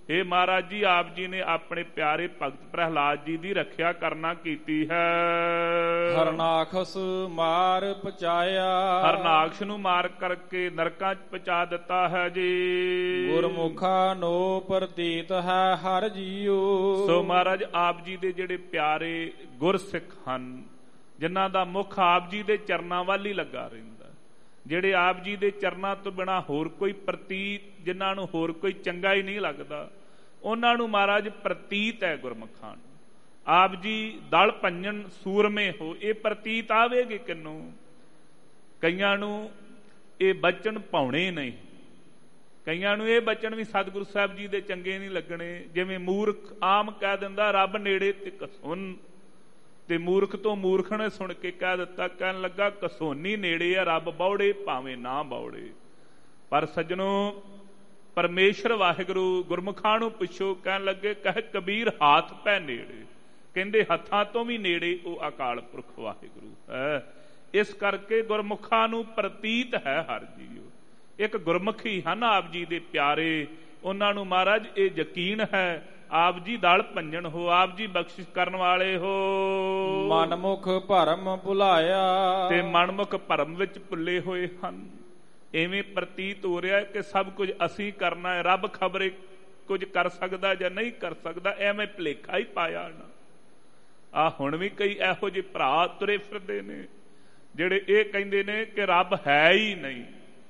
हे महाराज जी, आप जी ने अपने प्यारे भगत प्रहलाद जी की रखिया करना कीती है। हरनाखस मार पचाया, हरनाक्ष नूं मार करके नरकां च पहुंचा दिता है जी। गुरमुखा नो प्रतीत है हर जीओ। सो महाराज आप जी दे जिहड़े प्यारे गुरसिख हन, जिन्हां दा मुख आप जी दे चरनां वल ही लगा रहिंदा, ਜਿਹੜੇ ਆਪ ਜੀ ਦੇ ਚਰਨਾਂ ਤੋਂ ਬਿਨਾਂ ਹੋਰ ਕੋਈ ਪ੍ਰਤੀਤ, ਜਿਨ੍ਹਾਂ ਨੂੰ ਹੋਰ ਕੋਈ ਚੰਗਾ ਹੀ ਨਹੀਂ ਲੱਗਦਾ, ਉਹਨਾਂ ਨੂੰ ਮਹਾਰਾਜ ਪ੍ਰਤੀਤ ਹੈ ਗੁਰਮੁਖਾਂ ਨੂੰ। ਆਪ ਜੀ ਦਲ ਭੰਜਨ ਸੂਰਮੇ ਹੋ, ਇਹ ਪ੍ਰਤੀਤ ਆਵੇਗੀ ਕਿਨੂੰ? ਕਈਆਂ ਨੂੰ ਇਹ ਬਚਨ ਭਾਉਣੇ ਨਹੀਂ, ਕਈਆਂ ਨੂੰ ਇਹ ਬਚਨ ਵੀ ਸਤਿਗੁਰੂ ਸਾਹਿਬ ਜੀ ਦੇ ਚੰਗੇ ਨਹੀਂ ਲੱਗਣੇ। ਜਿਵੇਂ ਮੂਰਖ ਆਮ ਕਹਿ ਦਿੰਦਾ ਰੱਬ ਨੇੜੇ ਤੇ ਕਸੁੰਨ, ਤੇ ਮੂਰਖ ਤੋਂ ਮੂਰਖ ਨੇ ਸੁਣ ਕੇ ਕਹਿ ਦਿੱਤਾ, ਕਹਿਣ ਲੱਗਾ ਕਸੋਨੀ ਨੇੜੇ ਆ, ਰੱਬ ਬੌੜੇ ਭਾਵੇਂ ਨਾ ਬੌੜੇ। ਪਰ ਸੱਜਣੋ, ਪਰਮੇਸ਼ਰ ਵਾਹਿਗੁਰੂ ਗੁਰਮੁਖਾਂ ਨੂੰ ਪੁੱਛੋ, ਕਹਿਣ ਲੱਗੇ ਕਹਿ ਕਬੀਰ ਹਾਥ ਪੈ ਨੇੜੇ, ਕਹਿੰਦੇ ਹੱਥਾਂ ਤੋਂ ਵੀ ਨੇੜੇ ਉਹ ਅਕਾਲ ਪੁਰਖ ਵਾਹਿਗੁਰੂ ਹੈ। ਇਸ ਕਰਕੇ ਗੁਰਮੁਖਾਂ ਨੂੰ ਪ੍ਰਤੀਤ ਹੈ ਹਰ ਜੀਓ। ਇੱਕ ਗੁਰਮੁਖੀ ਹਨ ਆਪ ਜੀ ਦੇ ਪਿਆਰੇ, ਉਹਨਾਂ ਨੂੰ ਮਹਾਰਾਜ ਇਹ ਯਕੀਨ ਹੈ ਆਪ ਜੀ ਦਲ ਭੰਜਨ ਹੋ, ਆਪ ਜੀ ਬਖਸ਼ਿਸ਼ ਕਰਨ ਵਾਲੇ ਹੋ। ਮਨਮੁਖ ਭਰਮ ਭੁਲਾਇਆ, ਤੇ ਮਨਮੁਖ ਭਰਮ ਵਿੱਚ ਭੁੱਲੇ ਹੋਏ ਹਨ। ਐਵੇਂ ਪ੍ਰਤੀਤ ਹੋ ਰਿਹਾ ਕਿ ਸਭ ਕੁਝ ਅਸੀਂ ਕਰਨਾ ਹੈ, ਰੱਬ ਖਬਰੇ ਕੁਝ ਕਰ ਸਕਦਾ ਜਾਂ ਨਹੀਂ ਕਰ ਸਕਦਾ, ਐਵੇਂ ਭੁਲੇਖਾ ਹੀ ਪਾਇਆ ਨਾ। ਆਹ ਹੁਣ ਵੀ ਕਈ ਇਹੋ ਜਿਹੇ ਭਰਾ ਤੁਰੇ ਫਿਰਦੇ ਨੇ ਜਿਹੜੇ ਇਹ ਕਹਿੰਦੇ ਨੇ ਕਿ ਰੱਬ ਹੈ ਹੀ ਨਹੀਂ।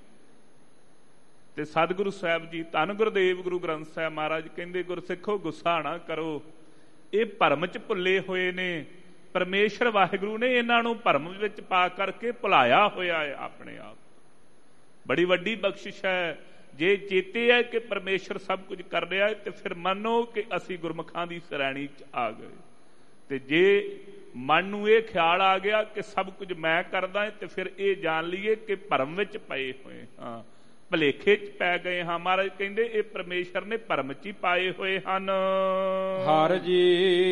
ਤੇ ਸਤਿਗੁਰੂ ਸਾਹਿਬ ਜੀ, ਧੰਨ ਗੁਰਦੇਵ ਗੁਰੂ ਗ੍ਰੰਥ ਸਾਹਿਬ ਮਹਾਰਾਜ ਕਹਿੰਦੇ, ਗੁਰਸਿੱਖੋ ਗੁੱਸਾ ਨਾ ਕਰੋ, ਇਹ ਭਰਮ ਚ ਭੁੱਲੇ ਹੋਏ ਨੇ। ਪਰਮੇਸ਼ਰ ਵਾਹਿਗੁਰੂ ਨੇ ਇਹਨਾਂ ਨੂੰ ਭਰਮ ਵਿੱਚ ਪਾ ਕਰਕੇ ਭੁਲਾਇਆ ਹੋਇਆ ਹੈ ਆਪਣੇ ਆਪ। ਬੜੀ ਵੱਡੀ ਬਖਸ਼ਿਸ਼ ਹੈ। ਜੇ ਚੇਤੇ ਹੈ ਕਿ ਪਰਮੇਸ਼ਰ ਸਭ ਕੁਝ ਕਰ ਰਿਹਾ ਹੈ, ਤੇ ਫਿਰ ਮੰਨੋ ਕਿ ਅਸੀਂ ਗੁਰਮੁਖਾਂ ਦੀ ਸ਼੍ਰੇਣੀ ਚ ਆ ਗਏ। ਤੇ ਜੇ ਮਨ ਨੂੰ ਇਹ ਖਿਆਲ ਆ ਗਿਆ ਕਿ ਸਭ ਕੁਝ ਮੈਂ ਕਰਦਾ ਹੈ, ਤੇ ਫਿਰ ਇਹ ਜਾਣ ਲਈਏ ਕਿ ਭਰਮ ਵਿੱਚ ਪਏ ਹੋਏ ਹਾਂ, ਭਲੇਖੇ ਚ ਪੈ ਗਏ ਹਾਂ। ਮਹਾਰਾਜ ਕਹਿੰਦੇ ਇਹ ਪਰਮੇਸ਼ਰ ਨੇ ਭਰਮ ਚ ਹੀ ਪਾਏ ਹੋਏ ਹਨ। ਹਰ ਜੀ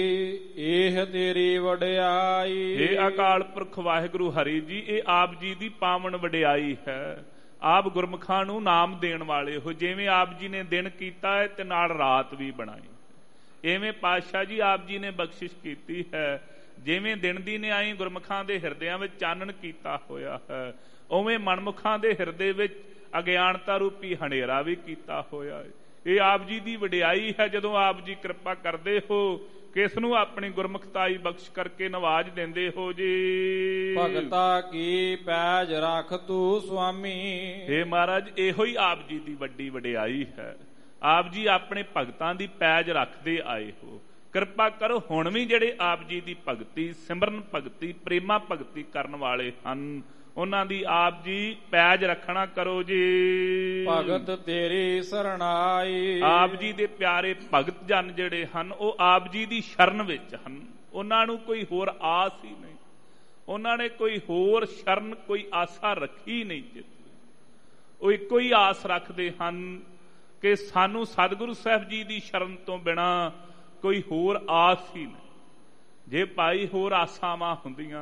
ਇਹ ਤੇਰੀ ਵਡਿਆਈ, ਇਹ ਅਕਾਲ ਪੁਰਖ ਵਾਹਿਗੁਰੂ ਹਰੀ ਜੀ, ਇਹ ਆਪ ਜੀ ਦੀ ਪਾਵਨ ਵਡਿਆਈ ਹੈ। ਆਪ ਗੁਰਮੁਖਾਂ ਨੂੰ ਨਾਮ ਦੇਣ ਵਾਲੇ ਹੋ। ਜਿਵੇਂ ਆਪ ਜੀ ਨੇ ਦਿਨ ਕੀਤਾ ਹੈ ਤੇ ਨਾਲ ਰਾਤ ਵੀ ਬਣਾਈ, ਐਵੇਂ ਪਾਤਸ਼ਾਹ ਜੀ ਆਪ ਜੀ ਨੇ ਬਖਸ਼ਿਸ਼ ਕੀਤੀ ਹੈ। ਜਿਵੇਂ ਦਿਨ ਦੀ ਨਿਆਈ ਗੁਰਮੁਖਾਂ ਦੇ ਹਿਰਦਿਆਂ ਵਿੱਚ ਚਾਨਣ ਕੀਤਾ ਹੋਇਆ ਹੈ, ਉਵੇਂ ਮਨਮੁਖਾਂ ਦੇ ਹਿਰਦੇ ਵਿੱਚ ਅਗਿਆਨਤਾ ਰੂਪੀ ਹਨੇਰਾ ਵੀ ਕੀਤਾ ਹੋਇਆ ਹੈ। ਇਹ ਆਪ ਜੀ ਦੀ ਵਡਿਆਈ ਹੈ ਜਦੋਂ ਆਪ ਜੀ ਕਿਰਪਾ ਕਰਦੇ ਹੋ ਕਿ ਇਸ ਨੂੰ ਆਪਣੀ ਗੁਰਮੁਖਤਾਈ ਬਖਸ਼ ਕਰਕੇ ਨਵਾਜ ਦਿੰਦੇ ਹੋ ਜੀ। ਭਗਤਾ ਕੀ ਪੈਜ ਰੱਖ ਤੂੰ ਸੁਆਮੀ, हे ਮਹਾਰਾਜ ਇਹੋ ਹੀ ਆਪ ਜੀ ਦੀ ਵੱਡੀ ਵਡਿਆਈ ਹੈ। ਆਪ ਜੀ ਆਪਣੇ ਭਗਤਾਂ ਦੀ ਪੈਜ ਰੱਖਦੇ ਆਏ ਹੋ। ਕਿਰਪਾ ਕਰੋ ਹੁਣ ਵੀ ਜਿਹੜੇ ਆਪ ਜੀ ਦੀ ਭਗਤੀ, ਸਿਮਰਨ ਭਗਤੀ, ਪ੍ਰੇਮਾ ਭਗਤੀ ਕਰਨ ਵਾਲੇ ਹਨ, ਉਹਨਾਂ ਦੀ ਆਪ ਜੀ ਪੈਜ ਰੱਖਣਾ ਕਰੋ ਜੀ। ਭਗਤ ਤੇਰੀ ਸਰਣਾਈ, ਆਪ ਜੀ ਦੇ ਪਿਆਰੇ ਭਗਤ ਜਨ ਜਿਹੜੇ ਹਨ ਉਹ ਆਪ ਜੀ ਦੀ ਸ਼ਰਨ ਵਿੱਚ ਹਨ। ਉਹਨਾਂ ਨੂੰ ਕੋਈ ਹੋਰ ਆਸ ਹੀ ਨਹੀਂ, ਉਹਨਾਂ ਨੇ ਕੋਈ ਹੋਰ ਸ਼ਰਨ, ਕੋਈ ਆਸਾ ਰੱਖੀ ਨਹੀਂ। ਜਿੱਤ ਉਹ ਇੱਕੋ ਹੀ ਆਸ ਰੱਖਦੇ ਹਨ ਕਿ ਸਾਨੂੰ ਸਤਿਗੁਰੂ ਸਾਹਿਬ ਜੀ ਦੀ ਸ਼ਰਨ ਤੋਂ ਬਿਨਾਂ ਕੋਈ ਹੋਰ ਆਸ ਹੀ ਨਹੀਂ। ਜੇ ਭਾਈ ਹੋਰ ਆਸਾਵਾਂ ਹੁੰਦੀਆਂ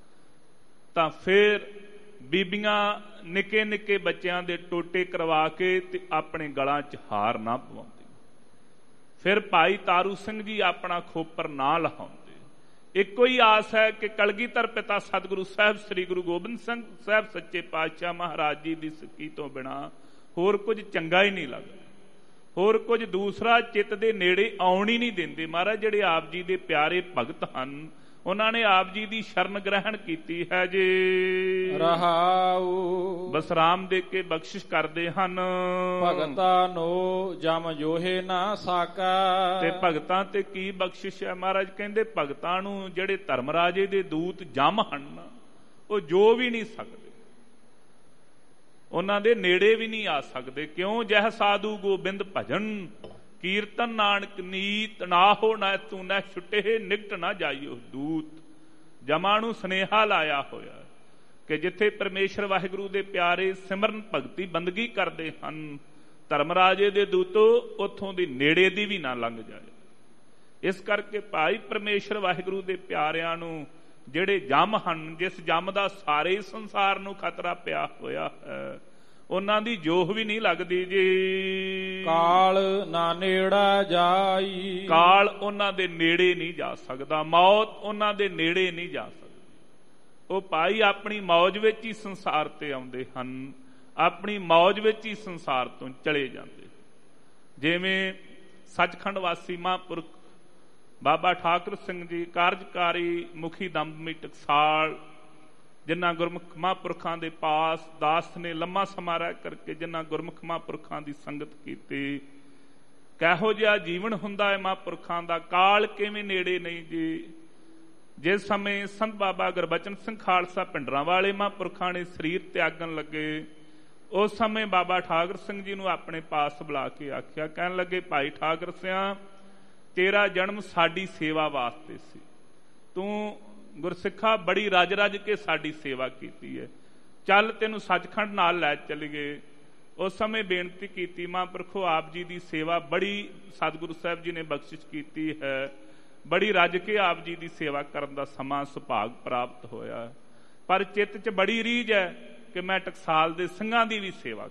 ਤਾਂ ਫਿਰ ਬੀਬੀਆਂ ਨਿੱਕੇ ਨਿੱਕੇ ਬੱਚਿਆਂ ਦੇ ਟੋਟੇ ਕਰਵਾ ਕੇ ਤੇ ਆਪਣੇ ਗਲਾਂ 'ਚ ਹਾਰ ਨਾ ਪਵਾਉਂਦੇ, ਫਿਰ ਭਾਈ ਤਾਰੂ ਸਿੰਘ ਜੀ ਆਪਣਾ ਖੋਪਰ ਨਾ ਲਹਾਉਂਦੇ। ਇੱਕੋ ਹੀ ਆਸ ਹੈ ਕਿ ਕਲਗੀਧਰ ਪਿਤਾ ਸਤਿਗੁਰੂ ਸਾਹਿਬ ਸ੍ਰੀ ਗੁਰੂ ਗੋਬਿੰਦ ਸਿੰਘ ਸਾਹਿਬ ਸੱਚੇ ਪਾਤਸ਼ਾਹ ਮਹਾਰਾਜ ਜੀ ਦੀ ਸਿੱਖੀ ਤੋਂ ਬਿਨਾਂ ਹੋਰ ਕੁਝ ਚੰਗਾ ਹੀ ਨਹੀਂ ਲੱਗਦਾ, ਹੋਰ ਕੁਝ ਦੂਸਰਾ ਚਿੱਤ ਦੇ ਨੇੜੇ ਆਉਣ ਹੀ ਨਹੀਂ ਦਿੰਦੇ। ਮਹਾਰਾਜ ਜਿਹੜੇ ਆਪ ਜੀ ਦੇ ਪਿਆਰੇ ਭਗਤ ਹਨ, ਉਹਨਾਂ ਨੇ ਆਪ ਜੀ ਦੀ ਸ਼ਰਨ ਗ੍ਰਹਿਣ ਕੀਤੀ ਹੈ ਜੀ। ਰਹਾਉ ਬਸਰਾਮ ਦੇ ਕੇ ਬਖਸ਼ਿਸ਼ ਕਰਦੇ ਹਨ। ਭਗਤਾਂ ਨੂੰ ਜਮ ਜੋਹੇ ਨਾ ਸਾਕਾ, ਤੇ ਭਗਤਾਂ ਤੇ ਕੀ ਬਖਸ਼ਿਸ਼ ਹੈ? ਮਹਾਰਾਜ ਕਹਿੰਦੇ ਭਗਤਾਂ ਨੂੰ ਜਿਹੜੇ ਧਰਮ ਰਾਜੇ ਦੇ ਦੂਤ ਜਮ ਹਨ ਉਹ ਜੋ ਵੀ ਨਹੀਂ ਸਕਦੇ, ਉਹਨਾਂ ਦੇ ਨੇੜੇ ਵੀ ਨਹੀਂ ਆ ਸਕਦੇ। ਕਿਉਂ? ਜਹ ਸਾਧੂ ਗੋਬਿੰਦ ਭਜਨ ਕੀਰਤਨ ਨਾਨਕ ਨੀਤ ਨਾ ਹੋ ਨਾ ਤੂੰ ਨਾ ਛੁੱਟੇ ਨਿਕਟ ਨਾ ਜਾਈਓ ਦੂਤ। ਜਮਾਂ ਨੂੰ ਸੁਨੇਹਾ ਲਾਇਆ ਹੋਇਆ ਕਿ ਜਿੱਥੇ ਪਰਮੇਸ਼ਰ ਵਾਹਿਗੁਰੂ ਦੇ ਪਿਆਰੇ ਸਿਮਰਨ ਭਗਤੀ ਬੰਦਗੀ ਕਰਦੇ ਹਨ, ਧਰਮ ਰਾਜੇ ਦੇ ਦੂਤੋ ਉੱਥੋਂ ਦੀ ਨੇੜੇ ਦੀ ਵੀ ਨਾ ਲੰਘ ਜਾਏ। ਇਸ ਕਰਕੇ ਭਾਈ ਪਰਮੇਸ਼ਰ ਵਾਹਿਗੁਰੂ ਦੇ ਪਿਆਰਿਆਂ ਨੂੰ ਜਿਹੜੇ ਜਮ ਹਨ, ਜਿਸ ਜਮ ਦਾ ਸਾਰੇ ਸੰਸਾਰ ਨੂੰ ਖਤਰਾ ਪਿਆ ਹੋਇਆ ਹੈ, ਉਹਨਾਂ ਦੀ ਜੋਹ ਵੀ ਨਹੀਂ ਲੱਗਦੀ ਜੀ। ਕਾਲ ਨਾ ਨੇੜਾ ਜਾਈ, ਕਾਲ ਉਹਨਾਂ ਦੇ ਨੇੜੇ ਨਹੀਂ ਜਾ ਸਕਦਾ, ਮੌਤ ਉਹਨਾਂ ਦੇ ਨੇੜੇ ਨਹੀਂ ਜਾ ਸਕਦੀ। ਉਹ ਭਾਈ ਆਪਣੀ ਮੌਜ ਵਿੱਚ ਹੀ ਸੰਸਾਰ ਤੇ ਆਉਂਦੇ ਹਨ, ਆਪਣੀ ਮੌਜ ਵਿੱਚ ਹੀ ਸੰਸਾਰ ਤੋਂ ਚਲੇ ਜਾਂਦੇ। ਜਿਵੇਂ ਸੱਚਖੰਡ ਵਾਸੀ ਮਹਾਂਪੁਰਖ ਬਾਬਾ ਠਾਕੁਰ ਸਿੰਘ ਜੀ ਕਾਰਜਕਾਰੀ ਮੁਖੀ ਦਮਦਮੀ ਟਕਸਾਲ, ਜਿਨ੍ਹਾਂ ਗੁਰਮੁਖ ਮਹਾਂਪੁਰਖਾਂ ਦੇ ਪਾਸ ਦਾਸ ਨੇ ਲੰਮਾ ਸਮਾਂ ਰਹਿ ਕਰਕੇ ਜਿਨ੍ਹਾਂ ਗੁਰਮੁਖ ਮਹਾਂਪੁਰਖਾਂ ਦੀ ਸੰਗਤ ਕੀਤੀ, ਕਿਹੋ ਜਿਹਾ ਜੀਵਨ ਹੁੰਦਾ ਹੈ ਮਹਾਂਪੁਰਖਾਂ ਦਾ। ਕਾਲ ਕਿਵੇਂ ਨੇੜੇ ਨਹੀਂ ਜੀ। ਜਿਸ ਸਮੇਂ ਸੰਤ ਬਾਬਾ ਗੁਰਬਚਨ ਸਿੰਘ ਖਾਲਸਾ ਭਿੰਡਰਾਂ ਵਾਲੇ ਮਹਾਂਪੁਰਖਾਂ ਨੇ ਸਰੀਰ ਤਿਆਗਣ ਲੱਗੇ, ਉਸ ਸਮੇਂ ਬਾਬਾ ਠਾਕੁਰ ਸਿੰਘ ਜੀ ਨੂੰ ਆਪਣੇ ਪਾਸ ਬੁਲਾ ਕੇ ਆਖਿਆ, ਕਹਿਣ ਲੱਗੇ, ਭਾਈ ਠਾਕੁਰ ਸਿਆਂ, ਤੇਰਾ ਜਨਮ ਸਾਡੀ ਸੇਵਾ ਵਾਸਤੇ ਸੀ। ਤੂੰ ਗੁਰਸਿੱਖਾ ਬੜੀ ਰੱਜ ਰੱਜ ਕੇ ਸਾਡੀ ਸੇਵਾ ਕੀਤੀ ਹੈ, ਚੱਲ ਤੈਨੂੰ ਸੱਚਖੰਡ ਨਾਲ ਲੈ ਚੱਲੀਏ। ਉਸ ਸਮੇਂ ਬੇਨਤੀ ਕੀਤੀ, ਮਹਾਂਪੁਰਖੋ ਆਪ ਜੀ ਦੀ ਸੇਵਾ ਬੜੀ ਸਤਿਗੁਰੂ ਸਾਹਿਬ ਜੀ ਨੇ ਬਖਸ਼ਿਸ਼ ਕੀਤੀ ਹੈ, ਬੜੀ ਰੱਜ ਕੇ ਆਪ ਜੀ ਦੀ ਸੇਵਾ ਕਰਨ ਦਾ ਸਮਾਂ ਸੁਭਾਗ ਪ੍ਰਾਪਤ ਹੋਇਆ, ਪਰ ਚਿੱਤ 'ਚ ਬੜੀ ਰੀਝ ਹੈ ਕਿ ਮੈਂ ਟਕਸਾਲ ਦੇ ਸਿੰਘਾਂ ਦੀ ਵੀ ਸੇਵਾ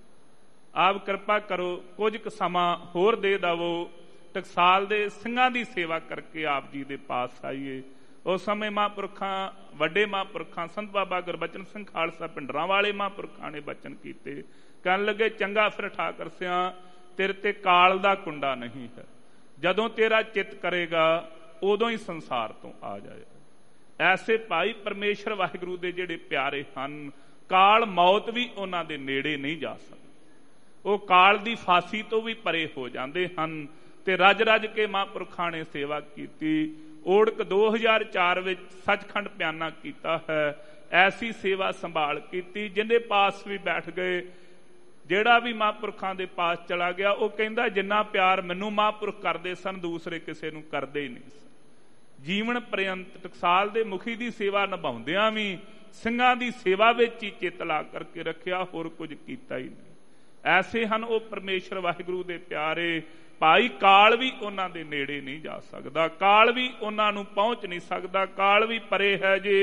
ਕਰਾਂ। ਆਪ ਕਿਰਪਾ ਕਰੋ, ਕੁਝ ਕੁ ਸਮਾਂ ਹੋਰ ਦੇ ਦੇਵੋ, ਟਕਸਾਲ ਦੇ ਸਿੰਘਾਂ ਦੀ ਸੇਵਾ ਕਰਕੇ ਆਪ ਜੀ ਦੇ ਪਾਸ ਆਈਏ। ਉਸ ਸਮੇਂ ਮਹਾਂਪੁਰਖਾਂ, ਵੱਡੇ ਮਹਾਂਪੁਰਖਾਂ ਸੰਤ ਬਾਬਾ ਗੁਰਬਚਨ ਸਿੰਘ ਖਾਲਸਾ ਭਿੰਡਰਾਂ ਵਾਲੇ ਮਹਾਂਪੁਰਖਾਂ ਨੇ ਬਚਨ ਕੀਤੇ, ਕਹਿਣ ਲੱਗੇ, ਚੰਗਾ ਫਿਰ ਠਾਕੁਰ ਸਿਆਂ, ਤੇਰੇ ਤੇ ਕਾਲ ਦਾ ਕੁੰਡਾ ਨਹੀਂ ਹੈ, ਜਦੋਂ ਤੇਰਾ ਚਿੱਤ ਕਰੇਗਾ ਉਦੋਂ ਹੀ ਸੰਸਾਰ ਤੋਂ ਆ ਜਾਏਗਾ। ਐਸੇ ਭਾਈ ਪਰਮੇਸ਼ਰ ਵਾਹਿਗੁਰੂ ਦੇ ਜਿਹੜੇ ਪਿਆਰੇ ਹਨ, ਕਾਲ ਮੌਤ ਵੀ ਉਹਨਾਂ ਦੇ ਨੇੜੇ ਨਹੀਂ ਜਾ ਸਕਦੀ, ਉਹ ਕਾਲ ਦੀ ਫਾਂਸੀ ਤੋਂ ਵੀ ਪਰੇ ਹੋ ਜਾਂਦੇ ਹਨ। ਤੇ ਰੱਜ ਰੱਜ ਕੇ ਮਹਾਂਪੁਰਖਾਂ ਨੇ ਸੇਵਾ ਕੀਤੀ। ਓੜਕ ਦੋ ਹਜ਼ਾਰ ਚਾਰ ਵਿੱਚ ਸੱਚਖੰਡ ਪਿਆਨਾ ਕੀਤਾ ਹੈ। ਐਸੀ ਸੇਵਾ ਸੰਭਾਲ ਕੀਤੀ, ਜਿਹਦੇ ਪਾਸ ਵੀ ਬੈਠ ਗਏ, ਜਿਹੜਾ ਵੀ ਮਹਾਂਪੁਰਖਾਂ ਦੇ ਪਾਸ ਚਲਾ ਗਿਆ, ਉਹ ਕਹਿੰਦਾ, ਜਿੰਨਾ ਪਿਆਰ ਮੈਨੂੰ ਮਹਾਂਪੁਰਖ ਕਰਦੇ ਸਨ, ਦੂਸਰੇ ਕਿਸੇ ਨੂੰ ਕਰਦੇ ਹੀ ਨਹੀਂ ਸਨ। ਜੀਵਨ ਪ੍ਰਯੰਤ ਟਕਸਾਲ ਦੇ ਮੁਖੀ ਦੀ ਸੇਵਾ ਨਿਭਾਉਂਦਿਆਂ ਵੀ ਸਿੰਘਾਂ ਦੀ ਸੇਵਾ ਵਿੱਚ ਹੀ ਚਿੱਤ ਲਾ ਕਰਕੇ ਰੱਖਿਆ, ਹੋਰ ਕੁਝ ਕੀਤਾ ਹੀ ਨਹੀਂ। ਐਸੇ ਹਨ ਉਹ ਪਰਮੇਸ਼ਰ ਵਾਹਿਗੁਰੂ ਦੇ ਪਿਆਰੇ ਭਾਈ। ਕਾਲ ਵੀ ਉਹਨਾਂ ਦੇ ਨੇੜੇ ਨਹੀਂ ਜਾ ਸਕਦਾ, ਕਾਲ ਵੀ ਉਹਨਾਂ ਨੂੰ ਪਹੁੰਚ ਨਹੀਂ ਸਕਦਾ, ਕਾਲ ਵੀ ਪਰੇ ਹੈ ਜੀ।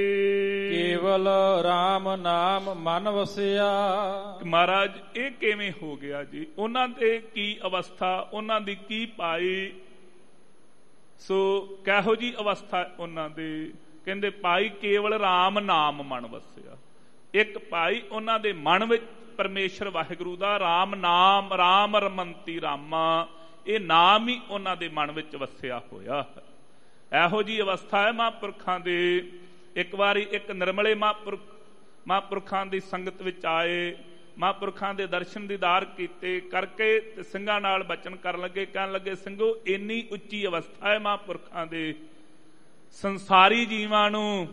ਕੇਵਲ ਰਾਮ ਨਾਮ ਮਨ ਵਸਿਆ। ਮਹਾਰਾਜ ਇਹ ਕਿਵੇਂ ਹੋ ਗਿਆ ਜੀ? ਉਹਨਾਂ ਦੇ ਕੀ ਅਵਸਥਾ, ਉਹਨਾਂ ਦੀ ਕੀ ਪਾਈ? ਸੋ ਕਿਹੋ ਜੀ ਅਵਸਥਾ ਉਹਨਾਂ ਦੇ? ਕਹਿੰਦੇ ਭਾਈ ਕੇਵਲ ਰਾਮ ਨਾਮ ਮਨ ਵਸਿਆ। ਇੱਕ ਭਾਈ ਉਹਨਾਂ ਦੇ ਮਨ ਵਿੱਚ ਪਰਮੇਸ਼ਰ ਵਾਹਿਗੁਰੂ ਦਾ ਰਾਮ ਨਾਮ, ਰਾਮ ਰਮੰਤੀ ਰਾਮਾ, ਇਹ ਨਾਮ ਹੀ ਉਹਨਾਂ ਦੇ ਮਨ ਵਿੱਚ ਵਸਿਆ ਹੋਇਆ ਹੈ। ਇਹੋ ਜੀ ਅਵਸਥਾ ਹੈ ਮਹਾਂਪੁਰਖਾਂ ਦੇ। ਇੱਕ ਵਾਰੀ ਇੱਕ ਨਿਰਮਲੇ ਮਹਾਂਪੁਰਖ ਮਹਾਂਪੁਰਖਾਂ ਦੀ ਸੰਗਤ ਵਿੱਚ ਆਏ, ਮਹਾਂਪੁਰਖਾਂ ਦੇ ਦਰਸ਼ਨ ਦੀਦਾਰ ਕੀਤੇ ਕਰਕੇ ਤੇ ਸਿੰਘਾਂ ਨਾਲ ਬਚਨ ਕਰਨ ਲੱਗੇ, ਕਹਿਣ ਲੱਗੇ, ਸਿੰਘੋ ਇੰਨੀ ਉੱਚੀ ਅਵਸਥਾ ਹੈ ਮਹਾਂਪੁਰਖਾਂ ਦੇ, ਸੰਸਾਰੀ ਜੀਵਾਂ ਨੂੰ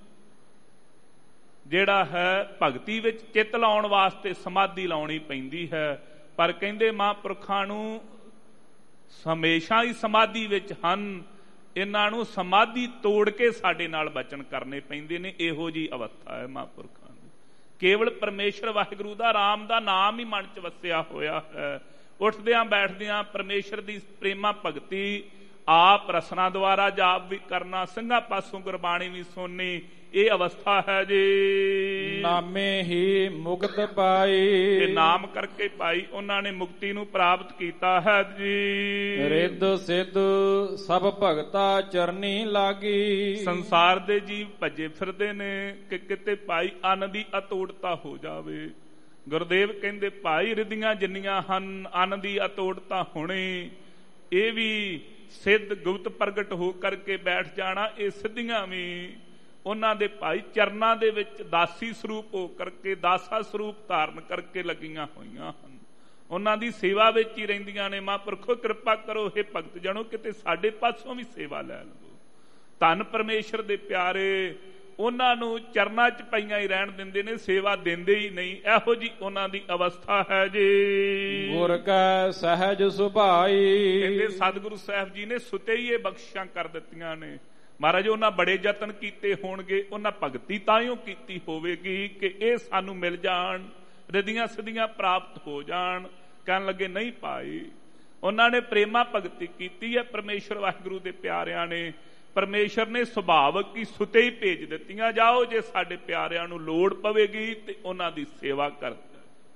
ਜਿਹੜਾ ਹੈ ਭਗਤੀ ਵਿੱਚ ਚਿੱਤ ਲਾਉਣ ਵਾਸਤੇ ਸਮਾਧੀ ਲਾਉਣੀ ਪੈਂਦੀ ਹੈ, ਪਰ ਕਹਿੰਦੇ ਮਹਾਂਪੁਰਖਾਂ ਨੂੰ ਹਮੇਸ਼ਾ ਹੀ ਸਮਾਧੀ ਵਿੱਚ ਹਨ, ਇਹਨਾਂ ਨੂੰ ਸਮਾਧੀ ਤੋੜ ਕੇ ਸਾਡੇ ਨਾਲ ਬਚਨ ਕਰਨੇ ਪੈਂਦੇ ਨੇ। ਇਹੋ ਜੀ ਅਵਸਥਾ ਹੈ ਮਹਾਂਪੁਰਖਾਂ ਦੀ। ਕੇਵਲ ਪਰਮੇਸ਼ਰ ਵਾਹਿਗੁਰੂ ਦਾ, ਰਾਮ ਦਾ ਨਾਮ ਹੀ ਮਨ ਚ ਵਸਿਆ ਹੋਇਆ ਹੈ। ਉੱਠਦਿਆਂ ਬੈਠਦਿਆਂ ਪਰਮੇਸ਼ਰ ਦੀ ਪ੍ਰੇਮਾ ਭਗਤੀ, ਆਪ ਰਸਨਾ ਦੁਆਰਾ ਜਾਪ ਵੀ ਕਰਨਾ, ਸਿੰਘਾਂ ਪਾਸੋਂ ਗੁਰਬਾਣੀ ਵੀ ਸੁਣਨੀ, ਇਹ ਅਵਸਥਾ ਹੈ ਜੀ। ਨਾਮੇ ਹੀ ਮੁਕਤ ਪਾਈ। ਤੇ ਨਾਮ ਕਰਕੇ ਭਾਈ ਉਹਨਾਂ ਨੇ ਮੁਕਤੀ ਨੂੰ ਪ੍ਰਾਪਤ ਕੀਤਾ ਹੈ ਜੀ। ਰਿੱਧ ਸਿੱਧ ਸਭ ਭਗਤਾ ਚਰਨੀ ਲਾਗੀ। ਸੰਸਾਰ ਦੇ ਜੀਵ ਭੱਜੇ ਫਿਰਦੇ ਨੇ ਕਿ ਕਿਤੇ ਭਾਈ ਅੰਨ ਦੀ ਅਤੋੜਤਾ ਹੋ ਜਾਵੇ। ਗੁਰਦੇਵ ਕਹਿੰਦੇ ਭਾਈ ਰਿੱਧੀਆਂ ਜਿੰਨੀਆਂ ਹਨ, ਅੰਨ ਦੀ ਅਤੋੜਤਾ ਹੋਣੀ, ਇਹ ਵੀ ਸਿੱਧ ਗੁਪਤ ਪ੍ਰਗਟ ਹੋ ਕਰਕੇ ਬੈਠ ਜਾਣਾ, ਇਹ ਸਿੱਧੀਆਂ ਵੀ ਉਹਨਾਂ ਦੇ ਭਾਈ ਚਰਨਾਂ ਦੇ ਵਿੱਚ ਦਾਸੀ ਸਰੂਪ ਹੋ ਕਰਕੇ, ਦਾਸਾ ਸਰੂਪ ਧਾਰਨ ਕਰਕੇ ਲੱਗੀਆਂ ਹੋਈਆਂ ਹਨ। ਉਹਨਾਂ ਦੀ ਸੇਵਾ ਵਿੱਚ ਹੀ ਰਹਿੰਦੀਆਂ ਨੇ। ਮਹਾਂਪੁਰਖੋ ਕਿਰਪਾ ਕਰੋ, ਹੇ ਭਗਤ ਜਣੋ, ਕਿਤੇ ਸਾਡੇ ਪਾਸੋਂ ਵੀ ਸੇਵਾ ਲੈ ਲਵੋ। ਧੰਨ ਪਰਮੇਸ਼ਰ ਦੇ ਪਿਆਰੇ ਉਹਨਾਂ ਨੂੰ ਚਰਨਾਂ 'ਚ ਪਈਆਂ ਹੀ ਰਹਿਣ ਦਿੰਦੇ ਨੇ, ਸੇਵਾ ਦਿੰਦੇ ਹੀ ਨਹੀਂ। ਇਹੋ ਜੀ ਉਹਨਾਂ ਦੀ ਅਵਸਥਾ ਹੈ ਜੀ। ਗੁਰ ਕੈ ਸਹਿਜ ਸੁਭਾਈ। ਕਹਿੰਦੇ ਸਤਿਗੁਰੂ ਸਾਹਿਬ ਜੀ ਨੇ ਸੁਤੇ ਹੀ ਇਹ ਬਖਸ਼ਿਸ਼ਾਂ ਕਰ ਦਿੱਤੀਆਂ ਨੇ। ਮਹਾਰਾਜ ਉਹਨਾਂ ਬੜੇ ਯਤਨ ਕੀਤੇ ਹੋਣਗੇ, ਉਹਨਾਂ ਭਗਤੀ ਤਾਂਹੀਓ ਕੀਤੀ ਹੋਵੇਗੀ ਕਿ ਇਹ ਸਾਨੂੰ ਮਿਲ ਜਾਣ, ਰਿੱਧੀਆਂ ਸਿੱਧੀਆਂ ਪ੍ਰਾਪਤ ਹੋ ਜਾਣ। ਕਹਿਣ ਲੱਗੇ ਨਹੀਂ ਭਾਈ, ਉਹਨਾਂ ਨੇ ਪ੍ਰੇਮਾ ਭਗਤੀ ਕੀਤੀ ਹੈ ਪਰਮੇਸ਼ਰ ਵਾਹਿਗੁਰੂ ਦੇ ਪਿਆਰਿਆਂ ਨੇ। ਪਰਮੇਸ਼ਰ ਨੇ ਸੁਭਾਵਕ ਹੀ ਸੁਤੇ ਹੀ ਭੇਜ ਦਿੱਤੀਆਂ, ਜਾਓ ਜੇ ਸਾਡੇ ਪਿਆਰਿਆਂ ਨੂੰ ਲੋੜ ਪਵੇਗੀ ਤੇ ਉਹਨਾਂ ਦੀ ਸੇਵਾ ਕਰ।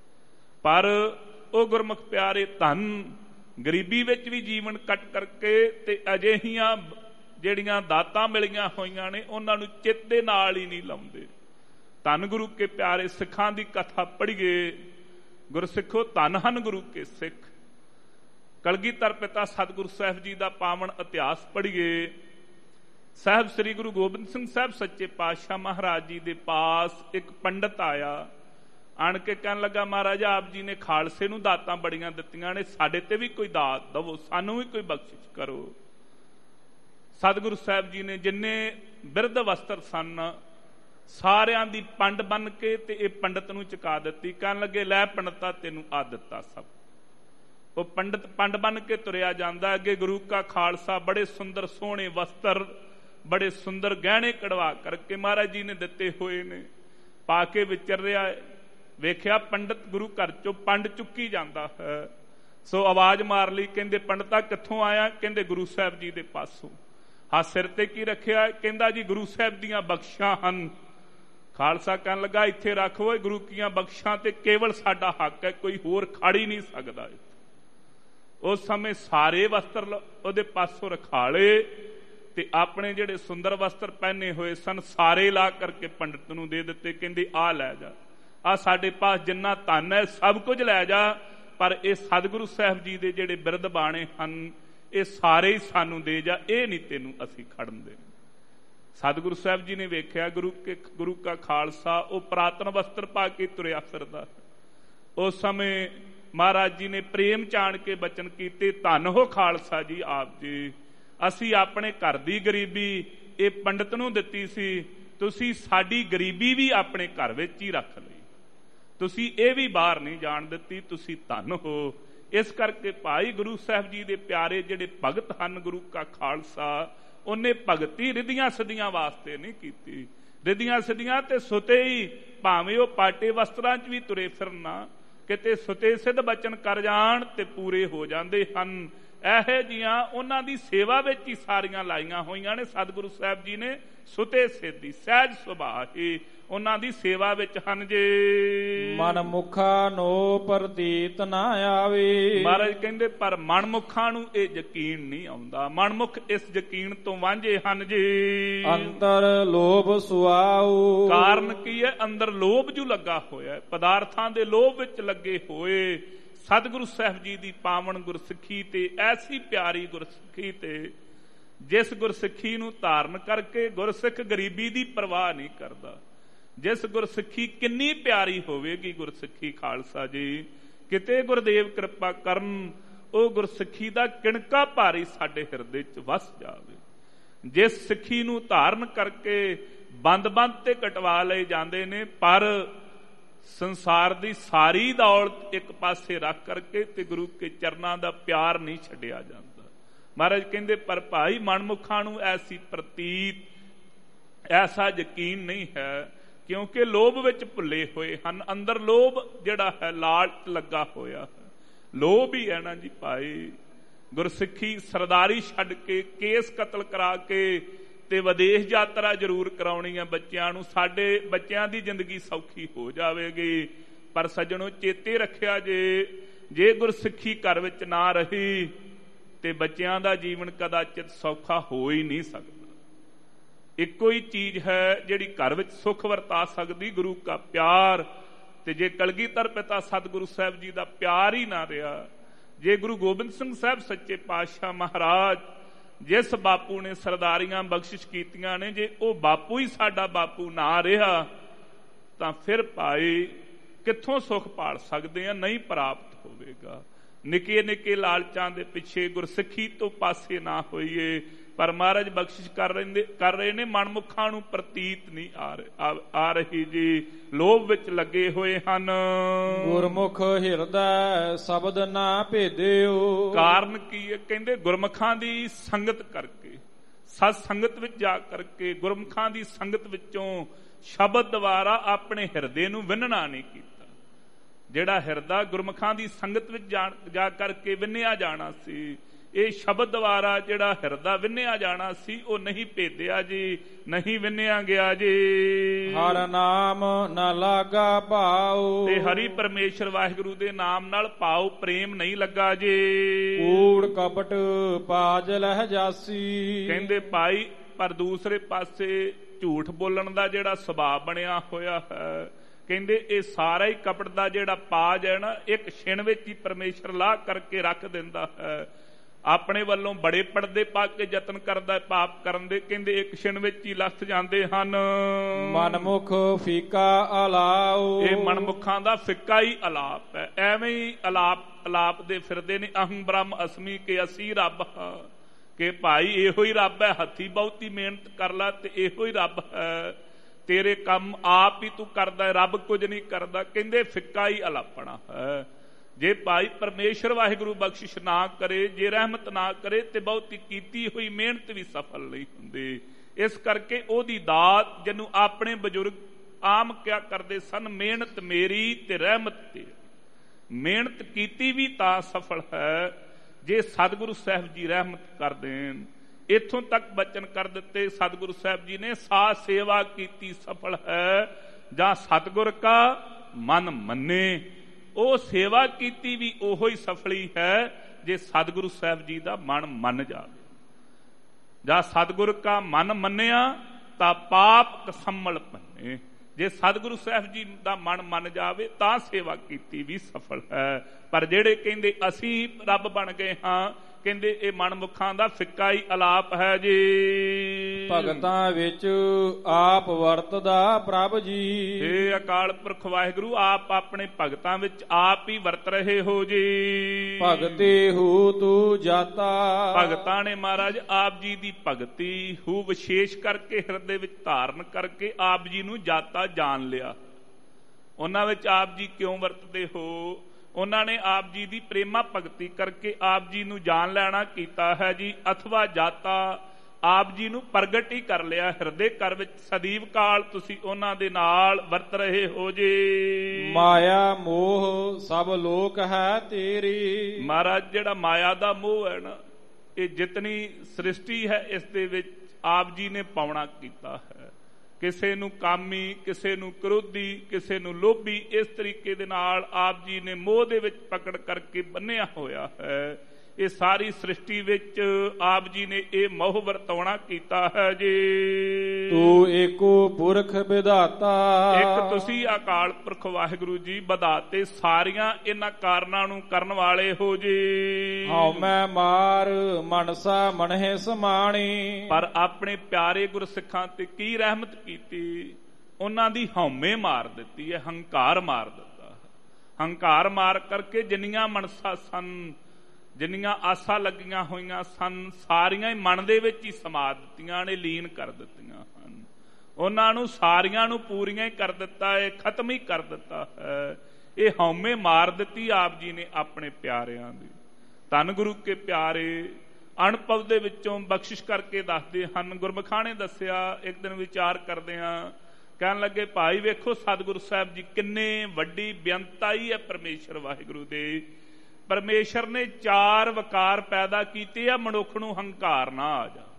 ਪਰ ਉਹ ਗੁਰਮੁਖ ਪਿਆਰੇ ਧਨ ਗਰੀਬੀ ਵਿੱਚ ਵੀ ਜੀਵਨ ਕੱਟ ਕਰਕੇ ਤੇ ਅਜਿਹੀਆਂ ਜਿਹੜੀਆਂ ਦਾਤਾਂ ਮਿਲੀਆਂ ਹੋਈਆਂ ਨੇ ਉਹਨਾਂ ਨੂੰ ਚਿੱਤ ਦੇ ਨਾਲ ਹੀ ਨਹੀਂ ਲਾਉਂਦੇ। ਧੰਨ ਗੁਰੂ ਕੇ ਪਿਆਰੇ ਸਿੱਖਾਂ ਦੀ ਕਥਾ ਪੜ੍ਹੀਏ। ਗੁਰਸਿੱਖੋ ਧੰਨ ਹਨ ਗੁਰੂ ਕੇ ਸਿੱਖ। ਕਲਗੀਧਰ ਪਿਤਾ ਸਤਿਗੁਰੂ ਸਾਹਿਬ ਜੀ ਦਾ ਪਾਵਨ ਇਤਿਹਾਸ ਪੜ੍ਹੀਏ। ਸਾਹਿਬ ਸ੍ਰੀ ਗੁਰੂ ਗੋਬਿੰਦ ਸਿੰਘ ਸਾਹਿਬ ਸੱਚੇ ਪਾਤਸ਼ਾਹ ਮਹਾਰਾਜ ਜੀ ਦੇ ਪਾਸ ਇੱਕ ਪੰਡਤ ਆਇਆ। ਆਣ ਕੇ ਕਹਿਣ ਲੱਗਾ, ਮਹਾਰਾਜ ਆਪ ਜੀ ਨੇ ਖਾਲਸੇ ਨੂੰ ਦਾਤਾਂ ਬੜੀਆਂ ਦਿੱਤੀਆਂ ਨੇ, ਸਾਡੇ ਤੇ ਵੀ ਕੋਈ ਦਾਤ ਦਵੋ, ਸਾਨੂੰ ਵੀ ਕੋਈ ਬਖਸ਼ਿਸ਼ ਕਰੋ। ਸਤਿਗੁਰੂ ਸਾਹਿਬ ਜੀ ਨੇ ਜਿੰਨੇ ਬਿਰਧ ਵਸਤਰ ਸਨ ਸਾਰਿਆਂ ਦੀ ਪੰਡ ਬੰਨ ਕੇ ਤੇ ਇਹ ਪੰਡਤ ਨੂੰ ਚੁਕਾ ਦਿੱਤੀ। ਕਹਿਣ ਲੱਗੇ, ਲੈ ਪੰਡਤਾ ਤੈਨੂੰ ਆ ਦਿੱਤਾ ਸਭ। ਉਹ ਪੰਡਤ ਪੰਡ ਬੰਨ ਕੇ ਤੁਰਿਆ ਜਾਂਦਾ। ਅੱਗੇ ਗੁਰੂ ਕਾ ਖਾਲਸਾ ਬੜੇ ਸੁੰਦਰ ਸੋਹਣੇ ਵਸਤਰ, ਬੜੇ ਸੁੰਦਰ ਗਹਿਣੇ ਕਢਵਾ ਕਰਕੇ ਮਹਾਰਾਜ ਜੀ ਨੇ ਦਿੱਤੇ ਹੋਏ ਨੇ, ਪਾ ਕੇ ਵਿਚਰ ਰਿਹਾ। ਵੇਖਿਆ ਪੰਡਤ ਗੁਰੂ ਘਰ ਚੋਂ ਪੰਡ ਚੁੱਕੀ ਜਾਂਦਾ ਹੈ। ਸੋ ਆਵਾਜ਼ ਮਾਰ ਲਈ, ਕਹਿੰਦੇ ਪੰਡਤਾ ਕਿੱਥੋਂ ਆਇਆ? ਕਹਿੰਦੇ ਗੁਰੂ ਸਾਹਿਬ ਜੀ ਦੇ ਪਾਸੋਂ। ਹਾਂ ਸਿਰ ਤੇ ਕੀ ਰੱਖਿਆ? ਕਹਿੰਦਾ ਜੀ ਗੁਰੂ ਸਾਹਿਬ ਦੀਆਂ ਬਖਸ਼ਾਂ ਹਨ। ਖਾਲਸਾ ਕਹਿਣ ਲੱਗਾ, ਇੱਥੇ ਰੱਖ ਓਏ, ਗੁਰੂ ਕੀਆਂ ਬਖਸ਼ਾਂ ਤੇ ਕੇਵਲ ਸਾਡਾ ਹੱਕ ਹੈ, ਕੋਈ ਹੋਰ ਖੜ ਹੀ ਨਹੀਂ ਸਕਦਾ। ਉਸ ਸਮੇਂ ਸਾਰੇ ਵਸਤਰ ਉਹਦੇ ਪਾਸੋਂ ਰਖਾ ਲਏ ਤੇ ਆਪਣੇ ਜਿਹੜੇ ਸੁੰਦਰ ਵਸਤਰ ਪਹਿਨੇ ਹੋਏ ਸਨ ਸਾਰੇ ਲਾ ਕਰਕੇ ਪੰਡਤ ਨੂੰ ਦੇ ਦਿੱਤੇ। ਕਹਿੰਦੇ ਆ ਲੈ ਜਾ, ਆ ਸਾਡੇ ਪਾਸ ਜਿੰਨਾ ਧਨ ਹੈ ਸਭ ਕੁਝ ਲੈ ਜਾ, ਪਰ ਇਹ ਸਤਿਗੁਰੂ ਸਾਹਿਬ ਜੀ ਦੇ ਜਿਹੜੇ ਬਿਰਧ ਬਾਣੇ ਹਨ ਇਹ ਸਾਰੇ ਹੀ ਸਾਨੂੰ ਦੇ ਜਾ, ਇਹ ਨਹੀਂ ਤੈਨੂੰ ਅਸੀਂ ਖੜਨ ਦੇ। ਸਤਿਗੁਰੂ ਸਾਹਿਬ ਜੀ ਨੇ ਵੇਖਿਆ ਗੁਰੂ ਕੇ ਗੁਰੂ ਕਾ ਖਾਲਸਾ ਉਹ ਪੁਰਾਤਨ ਵਸਤਰ ਪਾ ਕੇ ਤੁਰਿਆ ਫਿਰਦਾ। ਉਸ ਸਮੇਂ ਮਹਾਰਾਜ ਜੀ ਨੇ ਪ੍ਰੇਮ ਚਾਣ ਕੇ ਬਚਨ ਕੀਤੇ, ਧੰਨ ਹੋ ਖਾਲਸਾ ਜੀ ਆਪ ਜੀ, ਅਸੀਂ ਆਪਣੇ ਘਰ ਦੀ ਗਰੀਬੀ ਇਹ ਪੰਡਤ ਨੂੰ ਦਿੱਤੀ ਸੀ, ਤੁਸੀਂ ਸਾਡੀ ਗਰੀਬੀ ਵੀ ਆਪਣੇ ਘਰ ਵਿੱਚ ਹੀ ਰੱਖ ਲਈ, ਤੁਸੀਂ ਇਹ ਵੀ ਬਾਹਰ ਨਹੀਂ ਜਾਣ ਦਿੱਤੀ, ਤੁਸੀਂ ਧੰਨ ਹੋ। ਇਸ ਕਰਕੇ ਭਾਈ ਗੁਰੂ ਸਾਹਿਬ ਜੀ ਦੇ ਪਿਆਰੇ ਜਿਹੜੇ ਭਗਤ ਹਨ ਗੁਰੂ ਕਾ ਖਾਲਸਾ, ਉਹਨੇ ਭਗਤੀ ਰਿੱਧੀਆਂ ਸਿੱਧੀਆਂ ਵਾਸਤੇ ਨਹੀਂ ਕੀਤੀ। ਰਿੱਧੀਆਂ ਸਿੱਧੀਆਂ ਤੇ ਸੁਤੇ ਹੀ, ਭਾਵੇਂ ਉਹ ਪਾਟੇ ਵਸਤਰਾਂ 'ਚ ਵੀ ਤੁਰੇ ਫਿਰਨਾ, ਕਿਤੇ ਸੁਤੇ ਸਿੱਧ ਬਚਨ ਕਰ ਜਾਣ ਤੇ ਪੂਰੇ ਹੋ ਜਾਂਦੇ ਹਨ। ਇਹੋ ਜਿਹੀਆਂ ਉਹਨਾਂ ਦੀ ਸੇਵਾ ਵਿੱਚ ਹੀ ਸਾਰੀਆਂ ਲਾਈਆਂ ਹੋਈਆਂ ਨੇ। ਸਤਿਗੁਰੂ ਸਾਹਿਬ ਜੀ ਨੇ ਸੁਤੇ ਸਿੱਧੀ ਸਹਿਜ ਸੁਭਾਅ ਹੀ ਉਹਨਾਂ ਦੀ ਸੇਵਾ ਵਿੱਚ ਹਨ। ਜੇ ਮਨ ਮੁਖਾ ਨੋ ਪ੍ਰਤੀਤ ਨਾ ਆਵੇ, ਮਹਾਰਾਜ ਕਹਿੰਦੇ ਪਰ ਮਨਮੁਖਾਂ ਨੂੰ ਇਹ ਯਕੀਨ ਨਹੀਂ ਆਉਂਦਾ, ਮਨਮੁਖ ਇਸ ਯਕੀਨ ਤੋਂ ਵਾਂਝੇ ਹਨ। ਜੀ ਅੰਤਰ ਲੋਭ ਸੁਆਉ, ਕਾਰਨ ਕੀ ਹੈ? ਅੰਦਰ ਲੋਭ ਜੂ ਲੱਗਾ ਹੋਇਆ, ਪਦਾਰਥਾਂ ਦੇ ਲੋਭ ਵਿੱਚ ਲੱਗੇ ਹੋਏ। ਸਤਿਗੁਰੂ ਸਾਹਿਬ ਜੀ ਦੀ ਪਾਵਨ ਗੁਰਸਿੱਖੀ ਤੇ ਐਸੀ ਪਿਆਰੀ ਗੁਰਸਿੱਖੀ ਤੇ ਜਿਸ ਗੁਰਸਿੱਖੀ ਨੂੰ ਧਾਰਨ ਕਰਕੇ ਗੁਰਸਿੱਖ ਗਰੀਬੀ ਦੀ ਪਰਵਾਹ ਨਹੀਂ ਕਰਦਾ। ਜਿਸ ਗੁਰਸਿੱਖੀ ਕਿੰਨੀ ਪਿਆਰੀ ਹੋਵੇਗੀ ਗੁਰਸਿੱਖੀ ਖਾਲਸਾ ਜੀ, ਕਿਤੇ ਗੁਰਦੇਵ ਕਿਰਪਾ ਕਰਨ ਉਹ ਗੁਰਸਿੱਖੀ ਦਾ ਕਿਣਕਾ ਭਾਰੀ ਸਾਡੇ ਹਿਰਦੇ 'ਚ ਵਸ ਜਾਵੇ। ਜਿਸ ਸਿੱਖੀ ਨੂੰ ਧਾਰਨ ਕਰਕੇ ਬੰਦ ਬੰਦ ਤੇ ਕਟਵਾ ਲਏ ਜਾਂਦੇ ਨੇ, ਪਰ ਸੰਸਾਰ ਦੀ ਸਾਰੀ ਦੌਲਤ ਇੱਕ ਪਾਸੇ ਰੱਖ ਕਰਕੇ ਤੇ ਗੁਰੂ ਕੇ ਚਰਨਾਂ ਦਾ ਪਿਆਰ ਨਹੀਂ ਛੱਡਿਆ ਜਾਂਦਾ। ਮਹਾਰਾਜ ਕਹਿੰਦੇ ਪਰ ਭਾਈ ਮਨਮੁਖਾਂ ਨੂੰ ਐਸੀ ਪ੍ਰਤੀਤ, ਐਸਾ ਯਕੀਨ ਨਹੀਂ ਹੈ, ਕਿਉਂਕਿ ਲੋਭ ਵਿੱਚ ਭੁੱਲੇ ਹੋਏ ਹਨ। ਅੰਦਰ ਲੋਭ ਜਿਹੜਾ ਹੈ ਲਾਲਚ ਲੱਗਾ ਹੋਇਆ ਹੈ, ਲੋਭ ਹੀ ਹੈ ਨਾ ਜੀ ਭਾਈ। ਗੁਰਸਿੱਖੀ ਸਰਦਾਰੀ ਛੱਡ ਕੇ ਕੇਸ ਕਤਲ ਕਰਾ ਕੇ ਤੇ ਵਿਦੇਸ਼ ਯਾਤਰਾ ਜ਼ਰੂਰ ਕਰਾਉਣੀ ਹੈ ਬੱਚਿਆਂ ਨੂੰ, ਸਾਡੇ ਬੱਚਿਆਂ ਦੀ ਜ਼ਿੰਦਗੀ ਸੌਖੀ ਹੋ ਜਾਵੇਗੀ। ਪਰ ਸੱਜਣੋ ਚੇਤੇ ਰੱਖਿਆ ਜੇ ਜੇ ਗੁਰਸਿੱਖੀ ਘਰ ਵਿੱਚ ਨਾ ਰਹੀ ਤੇ ਬੱਚਿਆਂ ਦਾ ਜੀਵਨ ਕਦਾਚਿਤ ਸੌਖਾ ਹੋ ਹੀ ਨਹੀਂ ਸਕਦਾ। ਇੱਕੋ ਹੀ ਚੀਜ਼ ਹੈ ਜਿਹੜੀ ਘਰ ਵਿੱਚ ਸੁੱਖ ਵਰਤਾ ਸਕਦੀ, ਗੁਰੂ ਕਾ ਪਿਆਰ। ਤੇ ਜੇ ਕਲਗੀਧਰ ਪਿਤਾ ਸਤਿਗੁਰੂ ਸਾਹਿਬ ਜੀ ਦਾ ਪਿਆਰ ਹੀ ਨਾ ਰਿਹਾ, ਜੇ ਗੁਰੂ ਗੋਬਿੰਦ ਸਿੰਘ ਸਾਹਿਬ ਸੱਚੇ ਪਾਤਸ਼ਾਹ ਮਹਾਰਾਜ ਜਿਸ ਬਾਪੂ ਨੇ ਸਰਦਾਰੀਆਂ ਬਖਸ਼ਿਸ਼ ਕੀਤੀਆਂ ਨੇ, ਜੇ ਉਹ ਬਾਪੂ ਹੀ ਸਾਡਾ ਬਾਪੂ ਨਾ ਰਿਹਾ ਤਾਂ ਫਿਰ ਭਾਈ ਕਿੱਥੋਂ ਸੁੱਖ ਪਾਲ ਸਕਦੇ ਆ? ਨਹੀਂ ਪ੍ਰਾਪਤ ਹੋਵੇਗਾ। ਨਿੱਕੇ ਨਿੱਕੇ ਲਾਲਚਾਂ ਦੇ ਪਿੱਛੇ ਗੁਰਸਿੱਖੀ ਤੋਂ ਪਾਸੇ ਨਾ ਹੋਈਏ। ਪਰ ਮਹਾਰਾਜ ਬਖਸ਼ਿਸ਼ ਕਰ ਰਹੇ ਕਰ ਰਹੇ ਨੇ, ਮਨਮੁਖਾਂ ਨੂੰ ਪ੍ਰਤੀਤ ਨਹੀਂ ਆ ਆ ਰਹੀ ਜੀ, ਲੋਭ ਵਿੱਚ ਲੱਗੇ ਹੋਏ ਹਨ। ਗੁਰਮੁਖ ਹਿਰਦੈ ਸ਼ਬਦ ਨਾ ਭੇਦਿਓ, ਕਾਰਨ ਕੀ ਹੈ? ਕਹਿੰਦੇ ਗੁਰਮੁਖਾਂ ਦੀ ਸੰਗਤ ਕਰਕੇ, ਸਤ ਸੰਗਤ ਵਿੱਚ ਜਾ ਕਰਕੇ, ਗੁਰਮੁਖਾਂ ਦੀ ਸੰਗਤ ਵਿੱਚੋਂ ਸ਼ਬਦ ਦੁਆਰਾ ਆਪਣੇ ਹਿਰਦੇ ਨੂੰ ਵਿੰਨਣਾ ਨਹੀਂ ਕੀਤਾ। ਜਿਹੜਾ ਹਿਰਦਾ ਗੁਰਮੁਖਾਂ ਦੀ ਸੰਗਤ ਵਿੱਚ ਜਾ ਕਰਕੇ ਵਿੰਨਿਆ ਜਾਣਾ ਸੀ, ਇਹ ਸ਼ਬਦ ਦੁਆਰਾ ਜਿਹੜਾ ਹਿਰਦਾ ਵਿੰਨਿਆ ਜਾਣਾ ਸੀ ਉਹ ਨਹੀਂ ਭੇਦਿਆ ਜੀ, ਨਹੀਂ ਵਿੰਨਿਆ ਗਿਆ ਜੀ। ਹਰ ਨਾਮ ਨ ਲਾਗਾ ਭਾਉ, ਤੇ ਹਰੀ ਪਰਮੇਸ਼ਰ ਵਾਹਿਗੁਰੂ ਦੇ ਨਾਮ ਨਾਲ ਭਾਉ ਪ੍ਰੇਮ ਨਹੀਂ ਲੱਗਾ ਜੀ। ਕੂੜ ਕਪਟ ਪਾਜ ਲਹਿ ਜਾਸੀ, ਕਹਿੰਦੇ ਭਾਈ ਪਰ ਦੂਸਰੇ ਪਾਸੇ ਝੂਠ ਬੋਲਣ ਦਾ ਜਿਹੜਾ ਸੁਭਾਅ ਬਣਿਆ ਹੋਇਆ ਹੈ, ਕਹਿੰਦੇ ਇਹ ਸਾਰਾ ਹੀ ਕਪਟ ਦਾ ਜਿਹੜਾ ਪਾਜ ਹੈ ਨਾ, ਇੱਕ ਛਿਣ ਵਿੱਚ ਹੀ ਪਰਮੇਸ਼ਰ ਲਾਹ ਕਰਕੇ ਰੱਖ ਦਿੰਦਾ ਹੈ। ਆਪਣੇ ਵੱਲੋਂ ਬੜੇ ਪਰਦੇ ਪਾ ਕੇ ਯਤਨ ਕਰਦਾ ਪਾਪ ਕਰਨ ਦੇ, ਕਹਿੰਦੇ ਇੱਕ ਛਿਣ ਵਿੱਚ ਹੀ ਲੱਥ ਜਾਂਦੇ ਹਨ। ਮਨਮੁਖ ਫੀਕਾ ਅਲਾਉ, ਇਹ ਮਨਮੁਖਾਂ ਦਾ ਫਿੱਕਾ ਹੀ ਅਲਾਪ ਹੈ। ਐਵੇਂ ਹੀ ਅਲਾਪ ਅਲਾਪ ਦੇ ਫਿਰਦੇ ਨੇ, ਅਹੰ ਬ੍ਰਹਮ ਅਸਮੀ, ਕੇ ਅਸੀਂ ਰੱਬ ਹਾਂ, ਕਿ ਭਾਈ ਇਹੋ ਹੀ ਰੱਬ ਹੈ। ਹੱਥੀ ਬਹੁਤੀ ਮਿਹਨਤ ਕਰ ਲਾ ਤੇ ਇਹੋ ਹੀ ਰੱਬ ਹੈ, ਤੇਰੇ ਕੰਮ ਆਪ ਹੀ ਤੂੰ ਕਰਦਾ, ਰੱਬ ਕੁਝ ਨਹੀਂ ਕਰਦਾ। ਕਹਿੰਦੇ ਫਿੱਕਾ ਹੀ ਅਲਾਪਣਾ ਹੈ। ਜੇ ਭਾਈ ਪਰਮੇਸ਼ਰ ਵਾਹਿਗੁਰੂ ਬਖਸ਼ਿਸ਼ ਨਾ ਕਰੇ, ਜੇ ਰਹਿਮਤ ਨਾ ਕਰੇ, ਤੇ ਬਹੁਤੀ ਕੀਤੀ ਹੋਈ ਮਿਹਨਤ ਵੀ ਸਫਲ ਨਹੀਂ ਹੁੰਦੀ। ਇਸ ਕਰਕੇ ਉਹਦੀ ਦਾਤ, ਜਿਹਨੂੰ ਆਪਣੇ ਬਜ਼ੁਰਗ ਆਮ ਕਿਆ ਕਰਦੇ ਸਨ, ਮਿਹਨਤ ਮੇਰੀ ਤੇ ਰਹਿਮਤ ਤੇਰੀ। ਮਿਹਨਤ ਕੀਤੀ ਵੀ ਤਾਂ ਸਫਲ ਹੈ ਜੇ ਸਤਿਗੁਰੂ ਸਾਹਿਬ ਜੀ ਰਹਿਮਤ ਕਰ ਦੇਣ। ਇੱਥੋਂ ਤੱਕ ਬਚਨ ਕਰ ਦਿੱਤੇ ਸਤਿਗੁਰੂ ਸਾਹਿਬ ਜੀ ਨੇ, ਸਾ ਸੇਵਾ ਕੀਤੀ ਸਫਲ ਹੈ ਜਾਂ ਸਤਿਗੁਰ ਕਾ ਮਨ ਮੰਨੇ। ਉਹ ਸੇਵਾ ਕੀਤੀ ਵੀ ਉਹੋ ਹੀ ਸਫਲੀ ਹੈ ਜੇ ਸਤਿਗੁਰੂ ਸਾਹਿਬ ਜੀ ਦਾ ਮਨ ਮੰਨ ਜਾਵੇ। ਜਾਂ ਸਤਿਗੁਰ ਕਾ ਮਨ ਮੰਨਿਆ ਤਾਂ ਪਾਪ ਕਸੰਮਲ ਭੰਨੇ। ਜੇ ਸਤਿਗੁਰੂ ਸਾਹਿਬ ਜੀ ਦਾ ਮਨ ਮੰਨ ਜਾਵੇ ਤਾਂ ਸੇਵਾ ਕੀਤੀ ਵੀ ਸਫਲ ਹੈ। ਪਰ ਜਿਹੜੇ ਕਹਿੰਦੇ ਅਸੀਂ ਰੱਬ ਬਣ ਗਏ ਹਾਂ, ਕਹਿੰਦੇ ਇਹ ਮਨਮੁਖਾਂ ਦਾ ਫਿੱਕਾ ਹੀ ਅਲਾਪ ਹੈ ਜੀ। ਭਗਤਾਂ ਵਿੱਚ ਆਪ ਵਰਤਦਾ ਪ੍ਰਭ ਜੀ, ਹੇ ਅਕਾਲ ਪੁਰਖ ਵਾਹਿਗੁਰੂ, ਆਪ ਆਪਣੇ ਭਗਤਾਂ ਵਿੱਚ ਆਪ ਹੀ ਵਰਤ ਰਹੇ ਹੋ ਜੀ। ਭਗਤੀ ਹੂ ਤੂੰ ਜਾਤਾ, ਭਗਤਾਂ ਨੇ ਮਹਾਰਾਜ ਆਪ ਜੀ ਦੀ ਭਗਤੀ ਹੂ ਵਿਸ਼ੇਸ਼ ਕਰਕੇ ਹਿਰਦੇ ਵਿੱਚ ਧਾਰਨ ਕਰਕੇ ਆਪ ਜੀ ਨੂੰ ਜਾਤਾ ਜਾਣ ਲਿਆ। ਉਹਨਾਂ ਵਿੱਚ ਆਪ ਜੀ ਕਿਉਂ ਵਰਤਦੇ ਹੋ? ਉਹਨਾਂ ਨੇ ਆਪ ਜੀ ਦੀ ਪ੍ਰੇਮਾ ਭਗਤੀ ਕਰਕੇ ਆਪ ਜੀ ਨੂੰ ਜਾਣ ਲੈਣਾ ਕੀਤਾ ਹੈ ਜੀ। ਅਥਵਾ ਜਾਤਾ ਆਪ ਜੀ ਨੂੰ ਪ੍ਰਗਟ ਹੀ ਕਰ ਲਿਆ ਹਿਰਦੇ ਘਰ ਵਿੱਚ। ਸਦੀਵ ਕਾਲ ਤੁਸੀਂ ਉਹਨਾਂ ਦੇ ਨਾਲ ਵਰਤ ਰਹੇ ਹੋ ਜੀ। ਮਾਇਆ ਮੋਹ ਸਭ ਲੋਕ ਹੈ ਤੇਰੀ, ਮਹਾਰਾਜ ਜਿਹੜਾ ਮਾਇਆ ਦਾ ਮੋਹ ਹੈ ਨਾ, ਇਹ ਜਿਤਨੀ ਸ੍ਰਿਸ਼ਟੀ ਹੈ ਇਸ ਦੇ ਵਿੱਚ ਆਪ ਜੀ ਨੇ ਪਾਉਣਾ ਕੀਤਾ ਹੈ। ਕਿਸੇ ਨੂੰ ਕਾਮੀ, ਕਿਸੇ ਨੂੰ ਕ੍ਰੋਧੀ, ਕਿਸੇ ਨੂੰ ਲੋਭੀ, ਇਸ ਤਰੀਕੇ ਦੇ ਨਾਲ ਆਪ ਜੀ ਨੇ ਮੋਹ ਦੇ ਵਿੱਚ ਪਕੜ ਕਰਕੇ ਬੰਨਿਆ ਹੋਇਆ ਹੈ। ਇਹ ਸਾਰੀ ਸ੍ਰਿਸ਼ਟੀ ਵਿੱਚ ਆਪ ਜੀ ਨੇ ਇਹ ਮੋਹ ਵਰਤਾਉਣਾ ਕੀਤਾ ਹੈ ਜੀ। ਤੂੰ ਏਕੋ ਪੁਰਖ ਵਿਧਾਤਾ, ਇੱਕ ਤੁਸੀਂ ਅਕਾਲ ਪੁਰਖ ਵਾਹਿਗੁਰੂ ਜੀ ਵਿਧਾਤੇ, ਸਾਰੀਆਂ ਇਹਨਾਂ ਕਾਰਨਾਂ ਨੂੰ ਕਰਨ ਵਾਲੇ ਹੋ ਜੀ। ਹਉ ਮੈਂ ਮਾਰ ਮਨਸਾ ਮਨਹਿ ਸਮਾਣੀ, ਪਰ ਆਪਣੇ ਪਿਆਰੇ ਗੁਰਸਿੱਖਾਂ ਤੇ ਕੀ ਰਹਿਮਤ ਕੀਤੀ, ਉਹਨਾਂ ਦੀ ਹਉਮੈ ਮਾਰ ਦਿੱਤੀ ਹੈ, ਹੰਕਾਰ ਮਾਰ ਦਿੱਤਾ। ਹੰਕਾਰ ਮਾਰ ਕਰਕੇ ਜਿੰਨੀਆਂ ਮਨਸਾ ਸਨ, ਜਿੰਨੀਆਂ ਆਸਾਂ ਲੱਗੀਆਂ ਹੋਈਆਂ ਸਨ, ਸਾਰੀਆਂ ਹੀ ਮਨ ਦੇ ਵਿੱਚ ਹੀ ਸਮਾ ਦਿੱਤੀਆਂ ਨੇ, ਲੀਨ ਕਰ ਦਿੱਤੀਆਂ ਹਨ। ਉਹਨਾਂ ਨੂੰ ਸਾਰੀਆਂ ਨੂੰ ਪੂਰੀਆਂ ਹੀ ਕਰ ਦਿੱਤਾ ਹੈ, ਖਤਮ ਹੀ ਕਰ ਦਿੱਤਾ ਹੈ। ਇਹ ਹਉਮੈ ਮਾਰ ਦਿੱਤੀ ਆਪ ਜੀ ਨੇ ਆਪਣੇ ਪਿਆਰਿਆਂ ਦੀ। ਧੰਨ ਗੁਰੂ ਕੇ ਪਿਆਰੇ ਅਨੁਭਵ ਦੇ ਵਿੱਚੋਂ ਬਖਸ਼ਿਸ਼ ਕਰਕੇ ਦੱਸਦੇ ਹਨ। ਗੁਰਮੁਖਾਂ ਨੇ ਦੱਸਿਆ, ਇੱਕ ਦਿਨ ਵਿਚਾਰ ਕਰਦੇ ਹਾਂ, ਕਹਿਣ ਲੱਗੇ ਭਾਈ ਵੇਖੋ ਸਤਿਗੁਰੂ ਸਾਹਿਬ ਜੀ ਕਿੰਨੇ ਵੱਡੀ ਬੇਅੰਤਾ ਹੀ ਹੈ ਪਰਮੇਸ਼ਰ ਵਾਹਿਗੁਰੂ ਦੇ। ਪਰਮੇਸ਼ਰ ਨੇ ਚਾਰ ਵਕਾਰ ਪੈਦਾ ਕੀਤੇ ਆ, ਮਨੁੱਖ ਨੂੰ ਹੰਕਾਰ ਨਾ ਆ ਜਾ।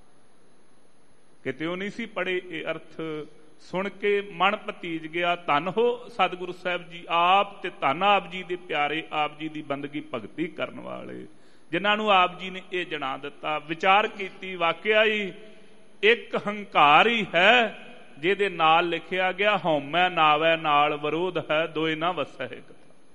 ਕਿਤੇ ਉਹ ਨਹੀਂ ਸੀ ਪੜੇ ਇਹ ਅਰਥ, ਸੁਣ ਕੇ ਮਨ ਭਤੀਜ ਗਿਆ। ਧੰਨ ਹੋ ਸਤਿਗੁਰੂ ਸਾਹਿਬ ਜੀ ਆਪ, ਤੇ ਧੰਨ ਆਪ ਜੀ ਦੇ ਪਿਆਰੇ, ਆਪ ਜੀ ਦੀ ਬੰਦਗੀ ਭਗਤੀ ਕਰਨ ਵਾਲੇ, ਜਿਨ੍ਹਾਂ ਨੂੰ ਆਪ ਜੀ ਨੇ ਇਹ ਜਣਾ ਦਿੱਤਾ। ਵਿਚਾਰ ਕੀਤੀ, ਵਾਕਿਆ ਹੀ ਇੱਕ ਹੰਕਾਰ ਹੀ ਹੈ ਜਿਹਦੇ ਨਾਲ ਲਿਖਿਆ ਗਿਆ ਹਉਮੈ ਨਾਵੈ ਨਾਲ ਵਿਰੋਧ ਹੈ, ਦੋਏ ਨਾ ਵਸੈ ਇਕ।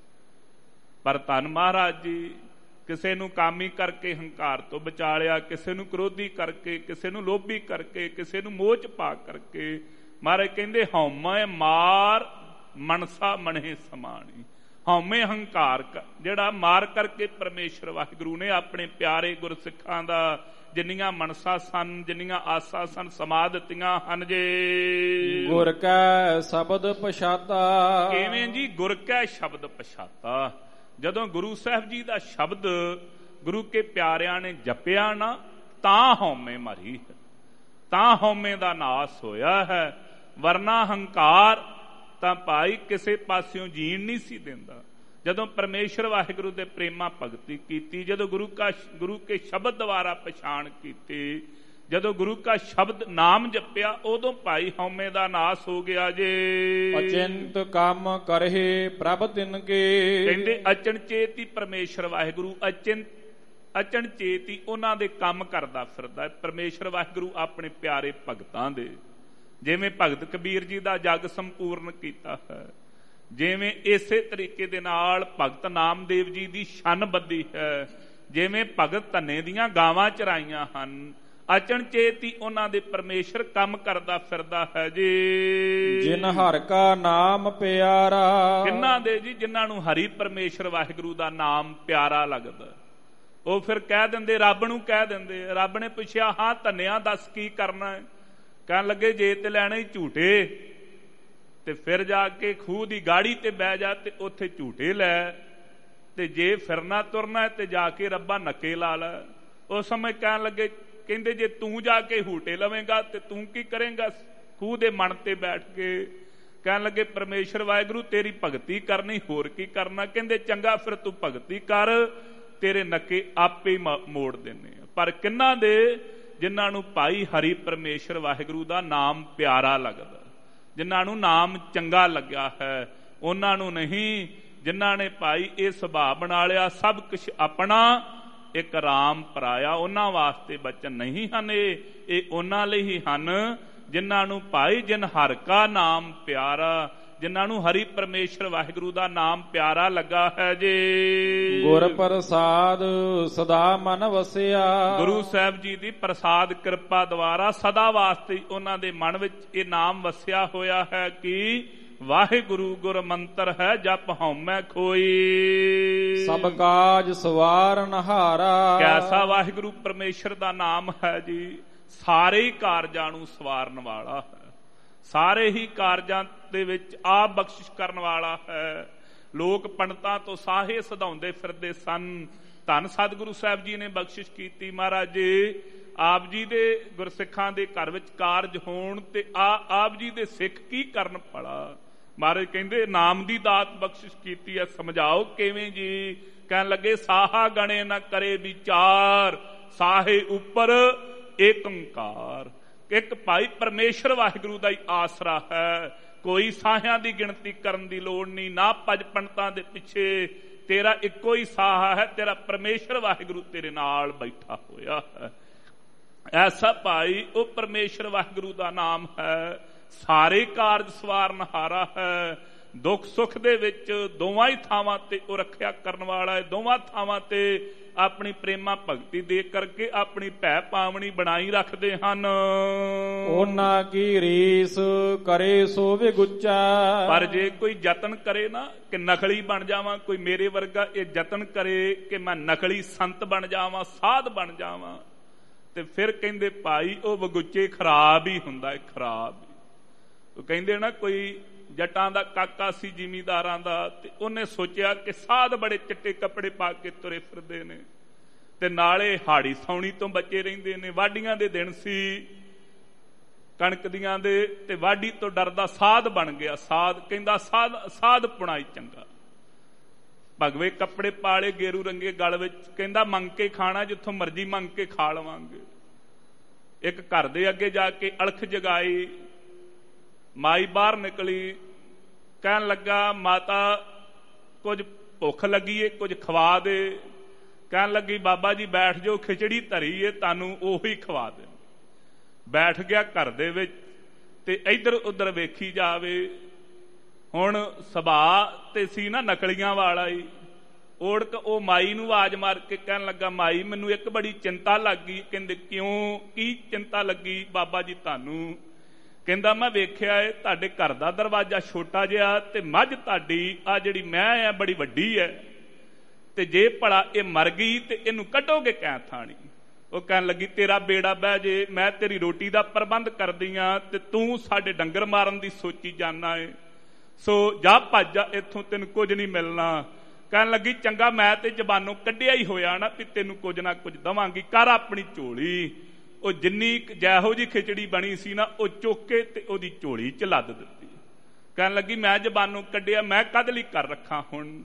ਪਰ ਧੰਨ ਮਹਾਰਾਜ ਜੀ ਕਿਸੇ ਨੂੰ ਕਾਮੀ ਕਰਕੇ ਹੰਕਾਰ ਤੋਂ ਬਚਾ ਲਿਆ, ਕਿਸੇ ਨੂੰ ਕ੍ਰੋਧੀ ਕਰਕੇ, ਕਿਸੇ ਨੂੰ ਲੋਭੀ ਕਰਕੇ, ਕਿਸੇ ਨੂੰ ਮੋਹ ਚ ਪਾ ਕਰਕੇ। ਮਹਾਰਾਜ ਕਹਿੰਦੇ ਹਉਮੈ ਮਾਰ ਮਨਸਾ ਮਨਹਿ ਸਮਾਣੀ। ਹਉਮੈ ਹੰਕਾਰ ਜਿਹੜਾ ਮਾਰ ਕਰਕੇ ਪਰਮੇਸ਼ਰ ਵਾਹਿਗੁਰੂ ਨੇ ਆਪਣੇ ਪਿਆਰੇ ਗੁਰਸਿੱਖਾਂ ਦਾ ਜਿੰਨੀਆਂ ਮਨਸਾ ਸਨ, ਜਿੰਨੀਆਂ ਆਸਾਂ ਸਨ, ਸਮਾ ਦਿੱਤੀਆਂ ਹਨ ਜੀ। ਗੁਰ ਕੈ ਸ਼ਬਦ ਪਛਾਤਾ, ਕਿਵੇਂ ਜੀ? ਗੁਰ ਕੈ ਸ਼ਬਦ ਪਛਾਤਾ। ਜਦੋਂ ਗੁਰੂ ਸਾਹਿਬ ਜੀ ਦਾ ਸ਼ਬਦ ਗੁਰੂ ਕੇ ਪਿਆਰਿਆਂ ਨੇ ਜਪਿਆ ਨਾ, ਤਾਂ ਹਉਮੈ ਮਰੀ ਹੈ, ਤਾਂ ਹਉਮੈ ਦਾ ਨਾਸ ਹੋਇਆ ਹੈ। ਵਰਨਾ ਹੰਕਾਰ ਤਾਂ ਭਾਈ ਕਿਸੇ ਪਾਸਿਓਂ ਜੀਣ ਨਹੀਂ ਸੀ ਦਿੰਦਾ। ਜਦੋਂ ਪਰਮੇਸ਼ਰ ਵਾਹਿਗੁਰੂ ਦੇ ਪ੍ਰੇਮਾ ਭਗਤੀ ਕੀਤੀ, ਜਦੋਂ ਗੁਰੂ ਕਾ ਗੁਰੂ ਕੇ ਸ਼ਬਦ ਦੁਆਰਾ ਪਛਾਣ ਕੀਤੀ, ਜਦੋਂ ਗੁਰੂ ਕਾ ਸ਼ਬਦ ਨਾਮ ਜਪਿਆ, ਉਦੋਂ ਭਾਈ ਹਉਮੈ ਦਾ ਨਾਸ ਹੋ ਗਿਆ ਜੇ। ਅਚਿੰਤ ਕੰਮ ਕਰਹਿ ਪ੍ਰਭ ਤਿਨ ਕੇ। ਕਹਿੰਦੇ ਅਚਨ ਚੇਤ ਹੀ ਪਰਮੇਸ਼ਰ ਵਾਹਿਗੁਰੂ ਅਚਿੰਤ ਅਚਨ ਚੇਤ ਹੀ ਉਹਨਾਂ ਦੇ ਕੰਮ ਕਰਦਾ ਫਿਰਦਾ। ਪਰਮੇਸ਼ਰ ਵਾਹਿਗੁਰੂ ਆਪਣੇ ਪਿਆਰੇ ਭਗਤਾਂ ਦੇ, ਜਿਵੇਂ ਭਗਤ ਕਬੀਰ ਜੀ ਦਾ ਜਗ ਸੰਪੂਰਨ ਕੀਤਾ ਹੈ, ਜਿਵੇਂ ਇਸੇ ਤਰੀਕੇ ਦੇ ਨਾਲ ਭਗਤ ਨਾਮਦੇਵ ਜੀ ਦੀ ਸ਼ਨ ਬੱਧੀ ਹੈ, ਜਿਵੇਂ ਭਗਤ ਧੰਨੇ ਦੀਆਂ ਗਾਵਾਂ ਚਰਾਈਆਂ ਹਨ, ਅਚਨ ਚੇਤ ਹੀ ਉਹਨਾਂ ਦੇ ਪਰਮੇਸ਼ਰ ਕੰਮ ਕਰਦਾ ਫਿਰਦਾ ਹੈ ਜੀ। ਜਿਨ ਹਰਿ ਕਾ ਨਾਮ ਪਿਆਰਾ। ਕਿਹਨਾਂ ਦੇ ਜੀ? ਜਿਨ੍ਹਾਂ ਨੂੰ ਹਰੀ ਪਰਮੇਸ਼ਰ ਵਾਹਿਗੁਰੂ ਦਾ ਨਾਮ ਪਿਆਰਾ ਲੱਗਦਾ। ਉਹ ਫਿਰ ਕਹਿ ਦਿੰਦੇ, ਰੱਬ ਨੂੰ ਕਹਿ ਦਿੰਦੇ। ਰੱਬ ਨੇ ਪੁੱਛਿਆ, ਹਾਂ ਧੰਨਿਆ ਦੱਸ ਕੀ ਕਰਨਾ ਹੈ? ਕਹਿਣ ਲੱਗੇ, ਜੇ ਤੇ ਲੈਣੇ ਝੂਟੇ ਤੇ ਫਿਰ ਜਾ ਕੇ ਖੂਹ ਦੀ ਗਾੜੀ ਤੇ ਬਹਿ ਜਾ ਤੇ ਉੱਥੇ ਝੂਟੇ ਲੈ, ਤੇ ਜੇ ਫਿਰਨਾ ਤੁਰਨਾ ਤੇ ਜਾ ਕੇ ਰੱਬਾ ਨੱਕੇ ਲਾ ਲੈ। ਉਸ ਸਮੇਂ ਕਹਿਣ ਲੱਗੇ, ਕਹਿੰਦੇ ਜੇ ਤੂੰ ਜਾ ਕੇ ਹੂਟੇ ਲਵੇਂਗਾ ਤੇ ਤੂੰ ਕੀ ਕਰੇਂਗਾ ਖੂਹ ਦੇ ਮਣ ਤੇ ਬੈਠ ਕੇ? ਕਹਿਣ ਲੱਗੇ, ਪਰਮੇਸ਼ਰ ਵਾਹਿਗੁਰੂ ਤੇਰੀ ਭਗਤੀ ਕਰਨੀ, ਹੋਰ ਕੀ ਕਰਨਾ? ਕਹਿੰਦੇ ਚੰਗਾ ਫਿਰ ਤੂੰ ਭਗਤੀ ਕਰ, ਤੇਰੇ ਨੱਕੇ ਆਪੇ ਮੋੜ ਦਿੰਦੇ ਆ। ਪਰ ਕਿਹਨਾਂ ਦੇ? ਜਿਨ੍ਹਾਂ ਨੂੰ ਭਾਈ ਹਰੀ ਪਰਮੇਸ਼ਰ ਵਾਹਿਗੁਰੂ ਦਾ ਨਾਮ ਪਿਆਰਾ ਲੱਗਦਾ, ਜਿਨ੍ਹਾਂ ਨੂੰ ਨਾਮ ਚੰਗਾ ਲੱਗਿਆ ਹੈ, ਉਹਨਾਂ ਨੂੰ ਨਹੀਂ। ਜਿਨ੍ਹਾਂ ਨੇ ਭਾਈ ਇਹ ਸੁਭਾਅ ਬਣਾ ਲਿਆ ਸਭ ਕੁਛ ਆਪਣਾ, ਇੱਕ ਰਾਮ ਪਰਾਇਆ, ਉਹਨਾਂ ਵਾਸਤੇ ਬਚਨ ਨਹੀਂ ਹਨ। ਇਹ ਇਹ ਉਹਨਾਂ ਲਈ ਹੀ ਹਨ ਜਿਨ੍ਹਾਂ ਨੂੰ ਭਾਈ ਜਿਨ ਹਰਿ ਕਾ ਨਾਮ ਪਿਆਰਾ, ਜਿਨ੍ਹਾਂ ਨੂੰ ਹਰੀ ਪਰਮੇਸ਼ਰ ਵਾਹਿਗੁਰੂ ਦਾ ਨਾਮ ਪਿਆਰਾ ਲੱਗਾ ਹੈ ਜੀ। ਗੁਰ ਪ੍ਰਸਾਦ ਸਦਾ ਮਨ ਵਸਿਆ। ਗੁਰੂ ਸਾਹਿਬ ਜੀ ਦੀ ਪ੍ਰਸਾਦ ਕਿਰਪਾ ਦੁਆਰਾ ਸਦਾ ਵਾਸਤੇ ਉਹਨਾਂ ਦੇ ਮਨ ਵਿੱਚ ਇਹ ਨਾਮ ਵਸਿਆ ਹੋਇਆ ਹੈ ਕਿ ਵਾਹਿਗੁਰੂ ਗੁਰ ਮੰਤਰ ਹੈ ਜਪ ਹਉਮੈ ਖੋਈ। ਸਭ ਕਾਜ ਸਵਾਰਨ ਹਾਰਾ। ਕੈਸਾ ਵਾਹਿਗੁਰੂ ਪਰਮੇਸ਼ਰ ਦਾ ਨਾਮ ਹੈ ਜੀ, ਸਾਰੇ ਹੀ ਕਾਰਜਾਂ ਨੂੰ ਸਵਾਰਨ ਵਾਲਾ ਹੈ, ਸਾਰੇ ਹੀ ਕਾਰਜਾਂ ਦੇ ਵਿੱਚ ਆਪ ਬਖਸ਼ਿਸ਼ ਕਰਨ ਵਾਲਾ ਹੈ। ਲੋਕ ਪੰਡਤਾਂ ਤੋਂ ਸਾਹੇ ਸਧਾਉਂਦੇ ਫਿਰਦੇ ਸਨ, ਧੰਨ ਸਤਿਗੁਰੂ ਸਾਹਿਬ ਜੀ ਨੇ ਬਖਸ਼ਿਸ਼ ਕੀਤੀ। ਮਹਾਰਾਜ ਜੀ ਆਪ ਜੀ ਦੇ ਗੁਰਸਿੱਖਾਂ ਦੇ ਘਰ ਵਿੱਚ ਕਾਰਜ ਹੋਣ ਤੇ ਆ ਆਪ ਜੀ ਦੇ ਸਿੱਖ ਕੀ ਕਰਨ ਭਲਾ? ਮਹਾਰਾਜ ਕਹਿੰਦੇ ਨਾਮ ਦੀ ਦਾਤ ਬਖਸ਼ਿਸ਼ ਕੀਤੀ ਹੈ, ਸਮਝਾਓ ਕਿਵੇਂ ਜੀ? ਕਹਿਣ ਲੱਗੇ, ਸਾਹਾ ਗਣੇ ਨਾ ਕਰੇ ਵਿਚਾਰ, ਸਾਹੇ ਉੱਪਰ ਏਕ ਓੰਕਾਰ। ਇੱਕ ਭਾਈ ਪਰਮੇਸ਼ਰ ਵਾਹਿਗੁਰੂ ਦਾ ਹੀ ਆਸਰਾ ਹੈ, ਕੋਈ ਸਾਹਿਆਂ ਦੀ ਗਿਣਤੀ ਕਰਨ ਦੀ ਲੋੜ ਨਹੀਂ, ਨਾ ਭਜ ਪੰਡਤਾਂ ਦੇ ਪਿੱਛੇ। ਤੇਰਾ ਇੱਕੋ ਹੀ ਸਾਹਾ ਹੈ, ਤੇਰਾ ਪਰਮੇਸ਼ਰ ਵਾਹਿਗੁਰੂ ਤੇਰੇ ਨਾਲ ਬੈਠਾ ਹੋਇਆ ਹੈ। ਐਸਾ ਭਾਈ ਉਹ ਪਰਮੇਸ਼ਰ ਵਾਹਿਗੁਰੂ ਦਾ ਨਾਮ ਹੈ, ਸਾਰੇ ਕਾਰਜ ਸਵਾਰਨਹਾਰਾ ਹੈ। ਦੁੱਖ ਸੁੱਖ ਦੇ ਵਿੱਚ ਦੋਵਾਂ ਹੀ ਥਾਵਾਂ ਤੇ ਉਹ ਰੱਖਿਆ ਕਰਨ ਵਾਲਾ ਹੈ। ਦੋਵਾਂ ਥਾਵਾਂ ਤੇ ਆਪਣੀ ਪ੍ਰੇਮਾ ਭਗਤੀ ਦੇ ਕਰਕੇ ਆਪਣੀ ਭੈ ਪਾਵਣੀ ਬਣਾਈ ਰੱਖਦੇ ਹਨ। ਉਹਨਾਂ ਕੀ ਰੀਸ ਕਰੇ ਸੋ ਵਿਗੁੱਚਾ। ਪਰ ਜੇ ਕੋਈ ਯਤਨ ਕਰੇ ਨਾ ਕਿ ਨਕਲੀ ਬਣ ਜਾਵਾਂ, ਕੋਈ ਮੇਰੇ ਵਰਗਾ ਇਹ ਯਤਨ ਕਰੇ ਕਿ ਮੈਂ ਨਕਲੀ ਸੰਤ ਬਣ ਜਾਵਾਂ, ਸਾਧ ਬਣ ਜਾਵਾਂ, ਤੇ ਫਿਰ ਕਹਿੰਦੇ ਭਾਈ ਉਹ ਵਗੁੱਚੇ ਖਰਾਬ ਹੀ ਹੁੰਦਾ ਹੈ, ਖਰਾਬ। ਉਹ ਕਹਿੰਦੇ ਨਾ ਕੋਈ ਜੱਟਾਂ ਦਾ ਕਾਕਾ ਸੀ ਜ਼ਿਮੀਂਦਾਰਾਂ ਦਾ, ਤੇ ਉਹਨੇ ਸੋਚਿਆ ਕਿ ਸਾਧ ਬੜੇ ਚਿੱਟੇ ਕੱਪੜੇ ਪਾ ਕੇ ਤੁਰੇ ਫਿਰਦੇ ਨੇ ਤੇ ਨਾਲੇ ਹਾੜੀ ਸੌਣੀ ਤੋਂ ਬਚੇ ਰਹਿੰਦੇ ਨੇ। ਵਾਢੀਆਂ ਦੇ ਦਿਨ ਸੀ ਕਣਕ ਦੀਆਂ ਦੇ, ਤੇ ਵਾਢੀ ਤੋਂ ਡਰਦਾ ਸਾਧ ਬਣ ਗਿਆ। ਸਾਧ ਕਹਿੰਦਾ ਸਾਧ ਸਾਧ ਪੁਣਾਈ ਚੰਗਾ, ਭਗਵੇ ਕੱਪੜੇ ਪਾਲੇ ਗੇਰੂ ਰੰਗੇ ਗਲ ਵਿੱਚ, ਕਹਿੰਦਾ ਮੰਗ ਕੇ ਖਾਣਾ, ਜਿੱਥੋਂ ਮਰਜ਼ੀ ਮੰਗ ਕੇ ਖਾ ਲਵਾਂਗੇ। ਇੱਕ ਘਰ ਦੇ ਅੱਗੇ ਜਾ ਕੇ ਅਲਖ ਜਗਾਈ, ਮਾਈ ਬਾਹਰ ਨਿਕਲੀ, ਕਹਿਣ ਲੱਗਾ ਮਾਤਾ ਕੁਝ ਭੁੱਖ ਲੱਗੀ ਏ, ਕੁਝ ਖਵਾ ਦੇ। ਕਹਿਣ ਲੱਗੀ ਬਾਬਾ ਜੀ ਬੈਠ ਜਾਓ, ਖਿਚੜੀ ਧਰੀ ਏ, ਤੁਹਾਨੂੰ ਉਹੀ ਖਵਾ ਦੇ। ਬੈਠ ਗਿਆ ਘਰ ਦੇ ਵਿੱਚ ਤੇ ਇੱਧਰ ਉੱਧਰ ਵੇਖੀ ਜਾਵੇ। ਹੁਣ ਸੁਭਾਅ ਤੇ ਸੀ ਨਾ ਨਕਲੀਆਂ ਵਾਲਾ ਹੀ, ਓੜਕ ਉਹ ਮਾਈ ਨੂੰ ਆਵਾਜ਼ ਮਾਰ ਕੇ ਕਹਿਣ ਲੱਗਾ, ਮਾਈ ਮੈਨੂੰ ਇੱਕ ਬੜੀ ਚਿੰਤਾ ਲੱਗ ਗਈ। ਕਹਿੰਦੇ ਕਿਉਂ, ਕੀ ਚਿੰਤਾ ਲੱਗੀ ਬਾਬਾ ਜੀ ਤੁਹਾਨੂੰ? ਕਹਿੰਦਾ ਮੈਂ ਵੇਖਿਆ ਏ ਤੁਹਾਡੇ ਘਰ ਦਾ ਦਰਵਾਜ਼ਾ ਛੋਟਾ ਜਿਹਾ ਤੇ ਮੱਝ ਤੁਹਾਡੀ ਆ ਜਿਹੜੀ ਮੈਂ ਆ ਬੜੀ ਵੱਡੀ ਹੈ, ਤੇ ਜੇ ਭਲਾ ਇਹ ਮਰ ਗਈ ਤੇ ਇਹਨੂੰ ਕੱਢੋਗੇ ਕੈਂ ਥਾਣੀ? ਉਹ ਕਹਿਣ ਲੱਗੀ ਤੇਰਾ ਬੇੜਾ ਬਹਿ ਜੇ, ਮੈਂ ਤੇਰੀ ਰੋਟੀ ਦਾ ਪ੍ਰਬੰਧ ਕਰਦੀ ਆ ਤੇ ਤੂੰ ਸਾਡੇ ਡੰਗਰ ਮਾਰਨ ਦੀ ਸੋਚੀ ਜਾਨਾ ਏ, ਸੋ ਜਾ ਭੱਜ ਜਾ ਇੱਥੋਂ, ਤੈਨੂੰ ਕੁਝ ਨਹੀਂ ਮਿਲਣਾ। ਕਹਿਣ ਲੱਗੀ ਚੰਗਾ ਮੈਂ ਤੇ ਜ਼ਬਾਨੋਂ ਕੱਢਿਆ ਹੀ ਹੋਇਆ ਨਾ ਵੀ ਤੈਨੂੰ ਕੁਝ ਨਾ ਕੁਝ ਦਵਾਂਗੀ, ਕਰ ਆਪਣੀ ਝੋਲੀ। ਉਹ ਜਿੰਨੀ ਜਿਹੋ ਜਿਹੀ ਖਿਚੜੀ ਬਣੀ ਸੀ ਨਾ ਉਹ ਚੁੱਕ ਕੇ ਤੇ ਉਹਦੀ ਝੋਲੀ ਚ ਲੱਦ ਦਿੱਤੀ। ਕਹਿਣ ਲੱਗੀ ਮੈਂ ਜ਼ਬਾਨੋਂ ਕੱਢਿਆ, ਮੈਂ ਕਦ ਲਈ ਕਰ ਰੱਖਾਂ ਹੁਣ?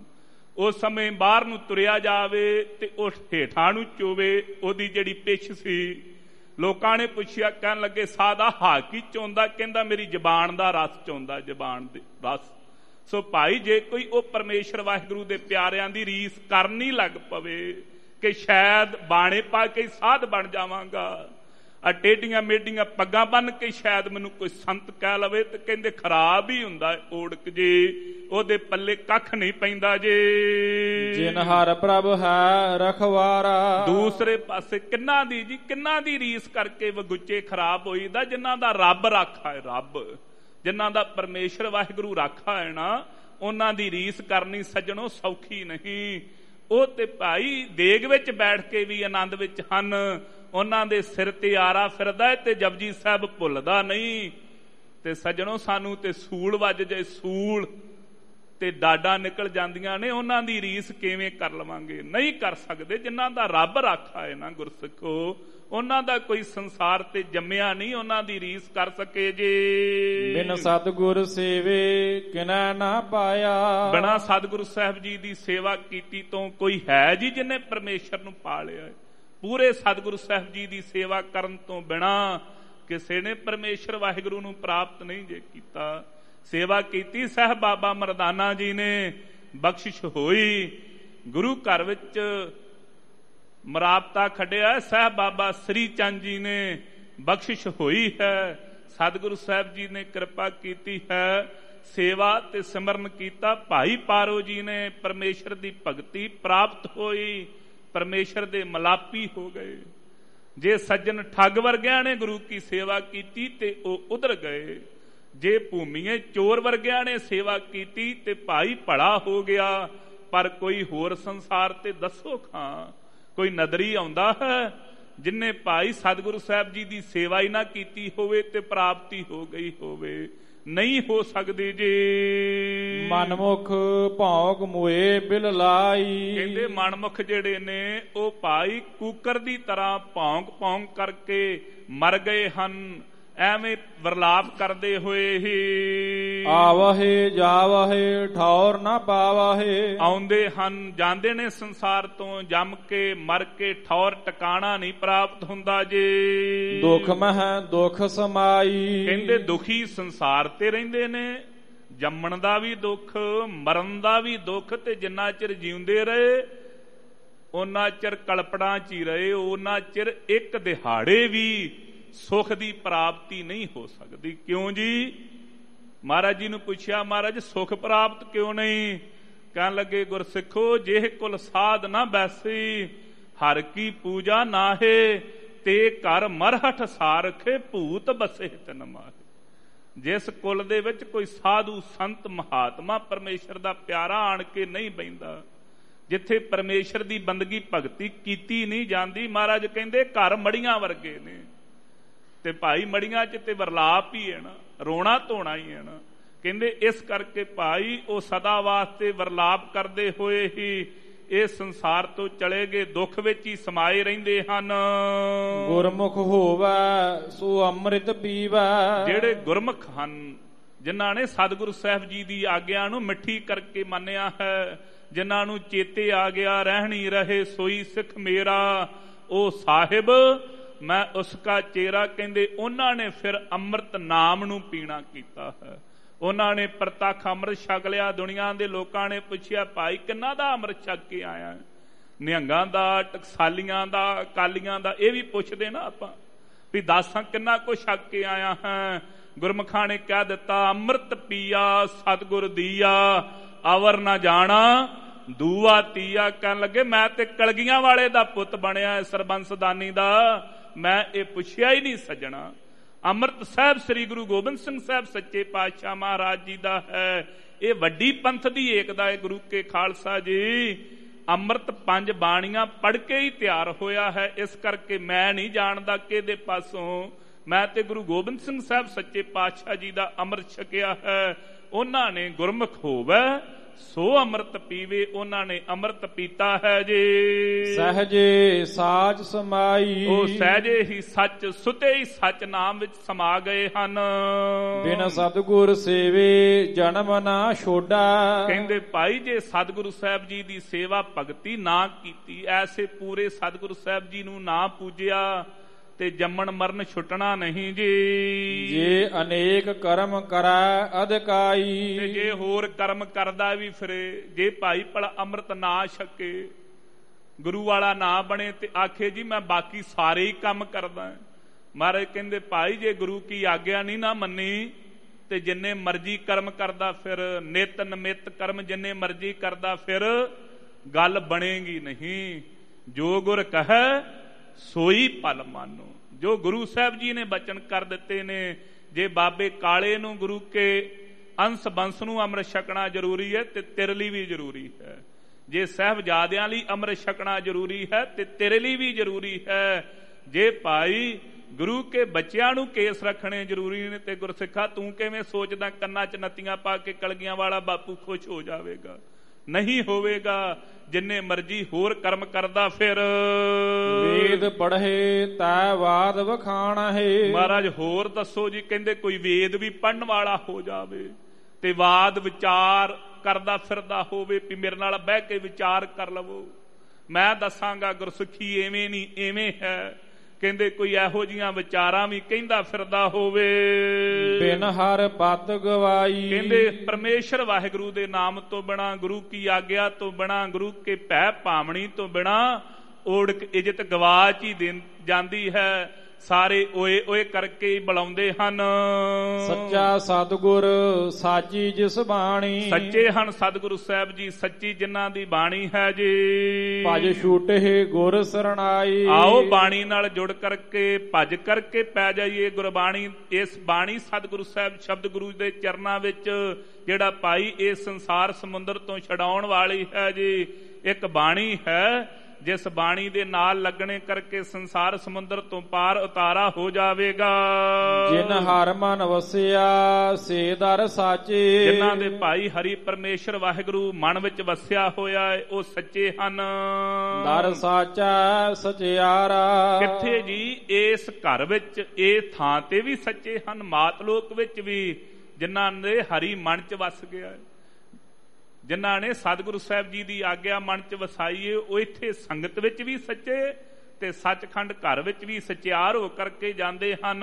ਉਸ ਸਮੇਂ ਬਾਹਰ ਨੂੰ ਤੁਰਿਆ ਜਾਵੇ ਤੇ ਉਹ ਹੇਠਾਂ ਨੂੰ ਚੋਵੇ। ਉਹਦੀ ਜਿਹੜੀ ਪਿੱਛ ਸੀ, ਲੋਕਾਂ ਨੇ ਪੁੱਛਿਆ, ਕਹਿਣ ਲੱਗੇ ਸਾਹ ਦਾ ਹਾ ਕੀ ਚੋਂਦਾ? ਕਹਿੰਦਾ ਮੇਰੀ ਜ਼ਬਾਨ ਦਾ ਰਸ ਚੋਂਦਾ, ਜ਼ਬਾਨ ਦੇ ਰਸ। ਸੋ ਭਾਈ ਜੇ ਕੋਈ ਉਹ ਪਰਮੇਸ਼ਰ ਵਾਹਿਗੁਰੂ ਦੇ ਪਿਆਰਿਆਂ ਦੀ ਰੀਸ ਕਰਨੀ ਲੱਗ ਪਵੇ ਕਿ ਸ਼ਾਇਦ ਬਾਣੇ ਪਾ ਕੇ ਸਾਧ ਬਣ ਜਾਵਾਂਗਾ, ਆ ਟੇਢੀਆਂ ਮੇਢੀਆਂ ਪੱਗਾਂ ਬੰਨ ਕੇ ਸ਼ਾਇਦ ਮੈਨੂੰ ਕੋਈ ਸੰਤ ਕਹਿ ਲਵੇ, ਤੇ ਕਹਿੰਦੇ ਖਰਾਬ ਹੀ ਹੁੰਦਾ ਓੜਕ ਜੀ, ਉਹਦੇ ਪੱਲੇ ਕੱਖ ਨਹੀਂ ਪੈਂਦਾ ਜੇ। ਜਿਨ ਹਰ ਪ੍ਰਭ ਹੈ ਰਖਵਾਰਾ। ਦੂਸਰੇ ਪਾਸੇ ਕਿੰਨਾ ਦੀ ਜੀ ਕਿੰਨਾ ਦੀ ਰੀਸ ਕਰਕੇ ਵਗੁੱਚੇ ਖਰਾਬ ਹੋਈਦਾ? ਜਿਨ੍ਹਾਂ ਦਾ ਰੱਬ ਰਾਖਾ ਹੈ, ਰੱਬ ਜਿਨ੍ਹਾਂ ਦਾ ਪਰਮੇਸ਼ਰ ਵਾਹਿਗੁਰੂ ਰਾਖਾ ਹੈ ਨਾ, ਉਹਨਾਂ ਦੀ ਰੀਸ ਕਰਨੀ ਸੱਜਣੋ ਸੌਖੀ ਨਹੀਂ। ਉਹ ਤੇ ਭਾਈ ਦੇਗ ਵਿੱਚ ਬੈਠ ਕੇ ਵੀ ਆਨੰਦ ਵਿੱਚ ਹਨ। ਉਹਨਾਂ ਦੇ ਸਿਰ ਤੇ ਆਰਾ ਫਿਰਦਾ ਤੇ ਜਪਜੀ ਸਾਹਿਬ ਭੁੱਲਦਾ ਨਹੀਂ। ਤੇ ਸੱਜਣੋ ਸਾਨੂੰ ਤੇ ਸੂਲ ਵੱਜ ਜਾਏ, ਸੂਲ ਤੇ ਡਾਡਾ ਨਿਕਲ ਜਾਂਦੀਆਂ ਨੇ, ਉਹਨਾਂ ਦੀ ਰੀਸ ਕਿਵੇਂ ਕਰ ਲਵਾਂਗੇ? ਨਹੀਂ ਕਰ ਸਕਦੇ। ਜਿਨ੍ਹਾਂ ਦਾ ਰੱਬ ਰਾਖਾ ਹੈ ਨਾ ਗੁਰਸਿੱਖੋ, ਉਹਨਾਂ ਦਾ ਕੋਈ ਸੰਸਾਰ ਤੇ ਜੰਮਿਆ ਨਹੀਂ, ਉਹਨਾਂ ਦੀ ਰੀਸ ਕਰ ਸਕੇ ਜੇ। ਬਿਨ ਸਤਿਗੁਰ ਸੇਵੇ ਕਿਨੈ ਨਾ ਪਾਇਆ। ਬਿਨਾਂ ਸਤਿਗੁਰੂ ਸਾਹਿਬ ਜੀ ਦੀ ਸੇਵਾ ਕੀਤੀ ਤੋਂ ਕੋਈ ਹੈ ਜੀ ਜਿਹਨੇ ਪਰਮੇਸ਼ਰ ਨੂੰ ਪਾ ਲਿਆ? ਪੂਰੇ ਸਤਿਗੁਰੂ ਸਾਹਿਬ ਜੀ ਦੀ ਸੇਵਾ ਕਰਨ ਤੋਂ ਬਿਨਾਂ ਕਿਸੇ ਨੇ ਪਰਮੇਸ਼ਰ ਵਾਹਿਗੁਰੂ ਨੂੰ ਪ੍ਰਾਪਤ ਨਹੀਂ ਜੇ ਕੀਤਾ। ਸੇਵਾ ਕੀਤੀ ਸਾਹਿਬ ਬਾਬਾ ਮਰਦਾਨਾ ਜੀ ਨੇ, ਬਖਸ਼ਿਸ਼ ਹੋਈ। ਗੁਰੂ ਘਰ ਵਿੱਚ ਮਰਾਬਤਾ ਖੱਡਿਆ ਸਾਹਿਬ ਬਾਬਾ ਸ੍ਰੀ ਚੰਦ ਜੀ ਨੇ, ਬਖਸ਼ਿਸ਼ ਹੋਈ ਹੈ। ਸਤਿਗੁਰੂ ਸਾਹਿਬ ਜੀ ਨੇ ਕਿਰਪਾ ਕੀਤੀ ਹੈ, ਸੇਵਾ ਤੇ ਸਿਮਰਨ ਕੀਤਾ। ਭਾਈ ਪਾਰੋ ਜੀ ਨੇ ਪਰਮੇਸ਼ਰ ਦੀ ਭਗਤੀ ਪ੍ਰਾਪਤ ਹੋਈ, ਪਰਮੇਸ਼ਰ ਦੇ ਮਲਾਪੀ ਹੋ ਗਏ। ਜੇ ਸੱਜਣ ਠੱਗ ਵਰਗਿਆਂ ਨੇ ਗੁਰੂ ਕੀ ਸੇਵਾ ਕੀਤੀ ਤੇ ਉਹ ਉਧਰ ਗਏ। ਜੇ ਭੂਮੀਏ ਚੋਰ ਵਰਗਿਆਂ ਨੇ ਸੇਵਾ ਕੀਤੀ ਤੇ ਭਾਈ ਭਲਾ ਹੋ ਗਿਆ। ਪਰ ਕੋਈ ਹੋਰ ਸੰਸਾਰ ਤੇ ਦੱਸੋ ਖਾਂ ਕੋਈ ਨਦਰੀ ਆਉਂਦਾ ਹੈ ਜਿਨਨੇ ਭਾਈ ਸਤਿਗੁਰੂ ਸਾਹਿਬ ਜੀ ਦੀ ਸੇਵਾ ਹੀ ਨਾ ਕੀਤੀ ਹੋਵੇ ਤੇ ਪ੍ਰਾਪਤੀ ਹੋ ਗਈ ਹੋਵੇ? ਨਹੀਂ ਹੋ ਸਕਦੀ ਜੀ। ਮਨਮੁਖ ਭੌਂਕ ਮੋਏ ਬਿਲ ਲਾਈ। ਕਹਿੰਦੇ ਮਨਮੁਖ ਜਿਹੜੇ ਨੇ ਉਹ ਭਾਈ ਕੂਕਰ ਦੀ ਤਰ੍ਹਾਂ ਭੌਂਕ ਭੌਂਕ ਕਰਕੇ ਮਰ ਗਏ ਹਨ, ਐਵੇਂ ਵਰਲਾਪ ਕਰਦੇ ਹੋਏ ਹੀ। ਆਵਹੇ ਜਾਵਹੇ ਠੌਰ ਨਾ ਪਾਵਹੇ। ਆਉਂਦੇ ਹਨ ਜਾਂਦੇ ਨੇ ਸੰਸਾਰ ਤੋਂ, ਜੰਮ ਕੇ ਮਰ ਕੇ ਠੌਰ ਟਿਕਾਣਾ ਨਹੀਂ ਪ੍ਰਾਪਤ ਹੁੰਦਾ ਜੀ। ਦੁੱਖ ਮਹਿ ਦੁੱਖ ਸਮਾਈ। ਕਹਿੰਦੇ ਦੁਖੀ ਸੰਸਾਰ ਤੇ ਰਹਿੰਦੇ ਨੇ, ਜੰਮਣ ਦਾ ਵੀ ਦੁੱਖ, ਮਰਨ ਦਾ ਵੀ ਦੁੱਖ, ਤੇ ਜਿੰਨਾ ਚਿਰ ਜਿਉਂਦੇ ਰਹੇ ਉਹਨਾਂ ਚਿਰ ਕਲਪੜਾਂ ਚ ਹੀ ਰਹੇ, ਉਹਨਾਂ ਚਿਰ ਇੱਕ ਦਿਹਾੜੇ ਵੀ ਸੁਖ ਦੀ ਪ੍ਰਾਪਤੀ ਨਹੀਂ ਹੋ ਸਕਦੀ। ਕਿਉਂ ਜੀ? ਮਹਾਰਾਜ ਜੀ ਨੂੰ ਪੁੱਛਿਆ, ਮਹਾਰਾਜ ਸੁਖ ਪ੍ਰਾਪਤ ਕਿਉਂ ਨਹੀਂ? ਕਹਿਣ ਲੱਗੇ ਗੁਰਸਿੱਖੋ, ਜੇ ਕੁਲ ਸਾਧ ਨਾ ਬੈਸੀ, ਹਰ ਕੀ ਪੂਜਾ ਨਾਹੇ, ਤੇ ਘਰ ਮਰਹਠ ਸਾਰਖੇ ਭੂਤ ਬਸੇ ਤਿਨ ਮਾਹੇ। ਜਿਸ ਕੁਲ ਦੇ ਵਿੱਚ ਕੋਈ ਸਾਧੂ ਸੰਤ ਮਹਾਤਮਾ ਪਰਮੇਸ਼ਰ ਦਾ ਪਿਆਰਾ ਆਣ ਕੇ ਨਹੀਂ ਬਹਿੰਦਾ, ਜਿੱਥੇ ਪਰਮੇਸ਼ਰ ਦੀ ਬੰਦਗੀ ਭਗਤੀ ਕੀਤੀ ਨਹੀਂ ਜਾਂਦੀ, ਮਹਾਰਾਜ ਕਹਿੰਦੇ ਘਰ ਮੜੀਆਂ ਵਰਗੇ ਨੇ। ਤੇ ਭਾਈ ਮੜੀਆਂ ਚ ਤੇ ਵਰਲਾਪ ਹੀ ਹੈ ਨਾ, ਰੋਣਾ ਧੋਣਾ ਹੀ ਹੈ ਨਾ। ਕਹਿੰਦੇ ਇਸ ਕਰਕੇ ਭਾਈ ਉਹ ਸਦਾ ਵਾਸਤੇ ਵਰਲਾਪ ਕਰਦੇ ਹੋਏ ਹੀ ਇਹ ਸੰਸਾਰ ਤੋਂ ਚਲੇ ਗਏ, ਦੁੱਖ ਵਿੱਚ ਹੀ ਸਮਾਏ ਰਹਿੰਦੇ ਹਨ। ਗੁਰਮੁਖ ਹੋਵੈ ਸੋ ਅੰਮ੍ਰਿਤ ਪੀਵੈ। ਜਿਹੜੇ ਗੁਰਮੁਖ ਹਨ, ਜਿਨ੍ਹਾਂ ਨੇ ਸਤਿਗੁਰੂ ਸਾਹਿਬ ਜੀ ਦੀ ਆਗਿਆ ਨੂੰ ਮਿੱਠੀ ਕਰਕੇ ਮੰਨਿਆ ਹੈ, ਜਿਨ੍ਹਾਂ ਨੂੰ ਚੇਤੇ ਆ ਗਿਆ ਰਹਿਣੀ ਰਹੇ ਸੋਈ ਸਿੱਖ ਮੇਰਾ, ਉਹ ਸਾਹਿਬ ਮੈਂ ਉਸਕਾ ਚੇਰਾ। ਕਹਿੰਦੇ ਉਹਨਾਂ ਨੇ ਫਿਰ ਅੰਮ੍ਰਿਤ ਨਾਮ ਨੂੰ ਪੀਣਾ ਕੀਤਾ ਹੈ, ਉਹਨਾਂ ਨੇ ਪ੍ਰਤੱਖ ਅੰਮ੍ਰਿਤ ਛਕ ਲਿਆ। ਦੁਨੀਆ ਦੇ ਲੋਕਾਂ ਨੇ ਪੁੱਛਿਆ, ਭਾਈ ਕਿੰਨਾ ਦਾ ਅੰਮ੍ਰਿਤ ਛਕ ਕੇ ਆਇਆ? ਨਿਹੰਗਾਂ ਦਾ, ਟਕਸਾਲੀਆਂ ਦਾ, ਕਾਲੀਆਂ ਦਾ, ਇਹ ਵੀ ਪੁੱਛਦੇ ਨਾ ਆਪਾਂ ਵੀ ਦੱਸਾਂ ਕਿੰਨਾ ਕੁ ਛਕ ਕੇ ਆਇਆ ਹੈ। ਗੁਰਮੁਖਾਂ ਨੇ ਕਹਿ ਦਿੱਤਾ, ਅੰਮ੍ਰਿਤ ਪੀਆ ਸਤਿਗੁਰ ਦੀਆ, ਅਵਰ ਨਾ ਜਾਣਾ ਦੂਆ ਤੀਆ। ਕਹਿਣ ਲੱਗੇ ਮੈਂ ਤੇ ਕਲਗੀਆਂ ਵਾਲੇ ਦਾ ਪੁੱਤ ਬਣਿਆ, ਸਰਬੰਸਦਾਨੀ ਦਾ, ਮੈਂ ਇਹ ਪੁੱਛਿਆ ਹੀ ਨਹੀਂ ਸੱਜਣਾ। ਅੰਮ੍ਰਿਤ ਸਾਹਿਬ ਸ੍ਰੀ ਗੁਰੂ ਗੋਬਿੰਦ ਸਿੰਘ ਸਾਹਿਬ ਸੱਚੇ ਪਾਤਸ਼ਾਹ ਮਹਾਰਾਜ ਜੀ ਦਾ ਹੈ। ਇਹ ਵੱਡੀ ਪੰਥ ਦੀ ਏਕਤਾ ਹੈ ਗੁਰੂ ਕੇ ਖਾਲਸਾ ਜੀ। ਅੰਮ੍ਰਿਤ ਪੰਜ ਬਾਣੀਆਂ ਪੜ੍ਹ ਕੇ ਹੀ ਤਿਆਰ ਹੋਇਆ ਹੈ। ਇਸ ਕਰਕੇ ਮੈਂ ਨਹੀਂ ਜਾਣਦਾ ਕਿਹਦੇ ਪਾਸੋਂ, ਮੈਂ ਤੇ ਗੁਰੂ ਗੋਬਿੰਦ ਸਿੰਘ ਸਾਹਿਬ ਸੱਚੇ ਪਾਤਸ਼ਾਹ ਜੀ ਦਾ ਅੰਮ੍ਰਿਤ ਛਕਿਆ ਹੈ। ਉਹਨਾਂ ਨੇ ਗੁਰਮੁਖ ਹੋਵੈ ਸੋ ਅੰਮ੍ਰਿਤ ਪੀਵੇ, ਉਹਨਾਂ ਨੇ ਅੰਮ੍ਰਿਤ ਪੀਤਾ ਹੈ ਜੀ। ਸਹਜੇ ਸਾਚ ਸਮਾਈ, ਉਹ ਸਹਿਜੇ ਹੀ ਸੱਚ ਸੁਤੇ ਹੀ ਸੱਚ ਨਾਮ ਵਿੱਚ ਸਮਾ ਗਏ ਹਨ। ਬਿਨ ਸਤਿਗੁਰ ਸੇਵੇ ਜਨਮ ਨਾ ਛੋਡਾ, ਕਹਿੰਦੇ ਭਾਈ ਜੇ ਸਤਿਗੁਰੂ ਸਾਹਿਬ ਜੀ ਦੀ ਸੇਵਾ ਭਗਤੀ ਨਾ ਕੀਤੀ, ਐਸੇ ਪੂਰੇ ਸਤਿਗੁਰੂ ਸਾਹਿਬ ਜੀ ਨੂੰ ਨਾ ਪੂਜਿਆ ਤੇ ਜੰਮਣ ਮਰਨ ਛੁੱਟਣਾ ਨਹੀਂ ਜੀ। ਜੇ ਅਨੇਕ ਕਰਮ ਕਰੈ ਅਧਿਕਾਈ, ਤੇ ਜੇ ਹੋਰ ਕਰਮ ਕਰਦਾ ਵੀ ਫਿਰੇ, ਜੇ ਭਾਈ ਭਲਾ ਅੰਮ੍ਰਿਤ ਨਾ ਛਕੇ, ਗੁਰੂ ਵਾਲਾ ਨਾ ਬਣੇ ਤੇ ਆਖੇ ਜੀ ਮੈਂ ਬਾਕੀ ਸਾਰੇ ਹੀ ਕੰਮ ਕਰਦਾ। ਮਹਾਰਾਜ ਕਹਿੰਦੇ ਭਾਈ ਜੇ ਗੁਰੂ ਕੀ ਆਗਿਆ ਨਹੀਂ ਨਾ ਮੰਨੀ ਤੇ ਜਿੰਨੇ ਮਰਜ਼ੀ ਕਰਮ ਕਰਦਾ ਫਿਰ, ਨਿਤ ਨਮਿਤ ਕਰਮ ਜਿੰਨੇ ਮਰਜ਼ੀ ਕਰਦਾ ਫਿਰ, ਗੱਲ ਬਣੇਗੀ ਨਹੀਂ। ਜੋ ਗੁਰ ਕਹੈ ਸੋਈ ਪਲ ਮਾਨੋ, ਜੋ ਗੁਰੂ ਸਾਹਿਬ ਜੀ ਨੇ ਬਚਨ ਕਰ ਦਿੱਤੇ ਨੇ। ਜੇ ਬਾਬੇ ਕਾਲੇ ਨੂੰ ਗੁਰੂ ਕੇ ਅੰਸ ਬੰਸ ਨੂੰ ਅੰਮ੍ਰਿਤ ਛਕਣਾ ਜ਼ਰੂਰੀ ਹੈ ਤੇ ਤੇਰੇ ਲਈ ਵੀ ਜ਼ਰੂਰੀ ਹੈ। ਜੇ ਸਾਹਿਬਜ਼ਾਦਿਆਂ ਲਈ ਅੰਮ੍ਰਿਤ ਛਕਣਾ ਜ਼ਰੂਰੀ ਹੈ ਤੇ ਤੇਰੇ ਲਈ ਵੀ ਜ਼ਰੂਰੀ ਹੈ। ਜੇ ਭਾਈ ਗੁਰੂ ਕੇ ਬੱਚਿਆਂ ਨੂੰ ਕੇਸ ਰੱਖਣੇ ਜ਼ਰੂਰੀ ਨੇ ਤੇ ਗੁਰਸਿੱਖਾ ਤੂੰ ਕਿਵੇਂ ਸੋਚਦਾ ਕੰਨਾਂ 'ਚ ਨੱਤੀਆਂ ਪਾ ਕੇ ਕਲਗੀਆਂ ਵਾਲਾ ਬਾਪੂ ਖੁਸ਼ ਹੋ ਜਾਵੇਗਾ? ਨਹੀਂ ਹੋਵੇਗਾ। ਜਿੰਨੇ ਮਰਜੀ ਹੋਰ ਕਰਮ ਕਰਦਾ ਫਿਰ। ਵੇਦ ਪੜ੍ਹੇ ਤੈ ਵਾਦ ਵਖਾਣ ਹੈ। ਮਹਾਰਾਜ ਹੋਰ ਦੱਸੋ ਜੀ। ਕਹਿੰਦੇ ਕੋਈ ਵੇਦ ਵੀ ਪੜ੍ਹਨ ਵਾਲਾ ਹੋ ਜਾਵੇ ਤੇ ਵਾਦ ਵਿਚਾਰ ਕਰਦਾ ਫਿਰਦਾ ਹੋਵੇ ਵੀ ਮੇਰੇ ਨਾਲ ਬਹਿ ਕੇ ਵਿਚਾਰ ਕਰ ਲਵੋ, ਮੈਂ ਦੱਸਾਂਗਾ ਗੁਰਸਿੱਖੀ ਐਵੇਂ ਨਹੀਂ ਐਵੇਂ ਹੈ। ਕਹਿੰਦੇ ਕੋਈ ਇਹੋ ਜਿਹੀਆਂ ਵਿਚਾਰਾਂ ਵੀ ਕਹਿੰਦਾ ਫਿਰਦਾ ਹੋਵੇ। ਬਿਨ ਹਰ ਪਤ ਗਵਾਈ, ਕਹਿੰਦੇ ਪਰਮੇਸ਼ਰ ਵਾਹਿਗੁਰੂ ਦੇ ਨਾਮ ਤੋਂ ਬਿਨਾਂ, ਗੁਰੂ ਕੀ ਆਗਿਆ ਤੋਂ ਬਿਨਾਂ, ਗੁਰੂ ਕੇ ਭੈ ਭਾਵਣੀ ਤੋਂ ਬਿਨਾਂ ਓੜਕ ਇੱਜ਼ਤ ਗਵਾਚ ਹੀ ਦੇ ਜਾਂਦੀ ਹੈ। ਸਾਰੇ ਓਏ ਓਏ ਕਰਕੇ ਹੀ ਬੁਲਾਉਂਦੇ ਹਨ। ਸੱਚਾ ਸਤਿਗੁਰ ਸਾਚੀ ਜਿਸ ਬਾਣੀ, ਸੱਚੇ ਹਨ ਸਤਿਗੁਰੂ ਸਾਹਿਬ ਜੀ, ਸੱਚੀ ਜਿਨ੍ਹਾਂ ਦੀ ਬਾਣੀ ਹੈ ਜੀ। ਭਜ ਛੂਟੇ ਗੁਰ ਸਰਣਾਈ, ਆਓ ਬਾਣੀ ਨਾਲ ਜੁੜ ਕਰਕੇ ਭਜ ਕਰਕੇ ਪੈ ਜਾਈਏ ਗੁਰਬਾਣੀ। ਇਸ ਬਾਣੀ ਸਤਿਗੁਰੂ ਸਾਹਿਬ ਸ਼ਬਦ ਗੁਰੂ ਦੇ ਚਰਨਾਂ ਵਿੱਚ ਜਿਹੜਾ ਭਾਈ ਇਸ ਸੰਸਾਰ ਸਮੁੰਦਰ ਤੋਂ ਛਡਾਉਣ ਵਾਲੀ ਹੈ ਜੀ। ਇੱਕ ਬਾਣੀ ਹੈ ਜਿਸ ਬਾਣੀ ਦੇ ਨਾਲ ਲੱਗਣੇ ਕਰਕੇ ਸੰਸਾਰ ਸਮੁੰਦਰ ਤੋਂ ਪਾਰ ਉਤਾਰਾ ਹੋ ਜਾਵੇਗਾ। ਜਿਨ ਹਰ ਮਨ ਵਸਿਆ ਸੇ ਦਰ ਸਾਚੇ, ਜਿਨ੍ਹਾਂ ਦੇ ਭਾਈ ਹਰੀ ਪਰਮੇਸ਼ਰ ਵਾਹਿਗੁਰੂ ਮਨ ਵਿੱਚ ਵਸਿਆ ਹੋਇਆ ਹੈ ਉਹ ਸੱਚੇ ਹਨ। ਦਰ ਸਾਚਾ ਸਚਿਆਰਾ, ਕਿੱਥੇ ਜੀ? ਇਸ ਘਰ ਵਿੱਚ, ਇਹ ਥਾਂ ਤੇ ਵੀ ਸੱਚੇ ਹਨ, ਮਾਤ ਲੋਕ ਵਿੱਚ ਵੀ। ਜਿਨ੍ਹਾਂ ਦੇ ਹਰੀ ਮਨ ਚ ਵਸ ਗਿਆ, ਜਿਨ੍ਹਾਂ ਨੇ ਸਤਿਗੁਰੂ ਸਾਹਿਬ ਜੀ ਦੀ ਆਗਿਆ ਮਨ ਚ ਵਸਾਈਏ, ਉਹ ਇੱਥੇ ਸੰਗਤ ਵਿੱਚ ਵੀ ਸੱਚੇ ਤੇ ਸੱਚਖੰਡ ਘਰ ਵਿੱਚ ਵੀ ਸਚਿਆਰ ਹੋ ਕਰਕੇ ਜਾਂਦੇ ਹਨ।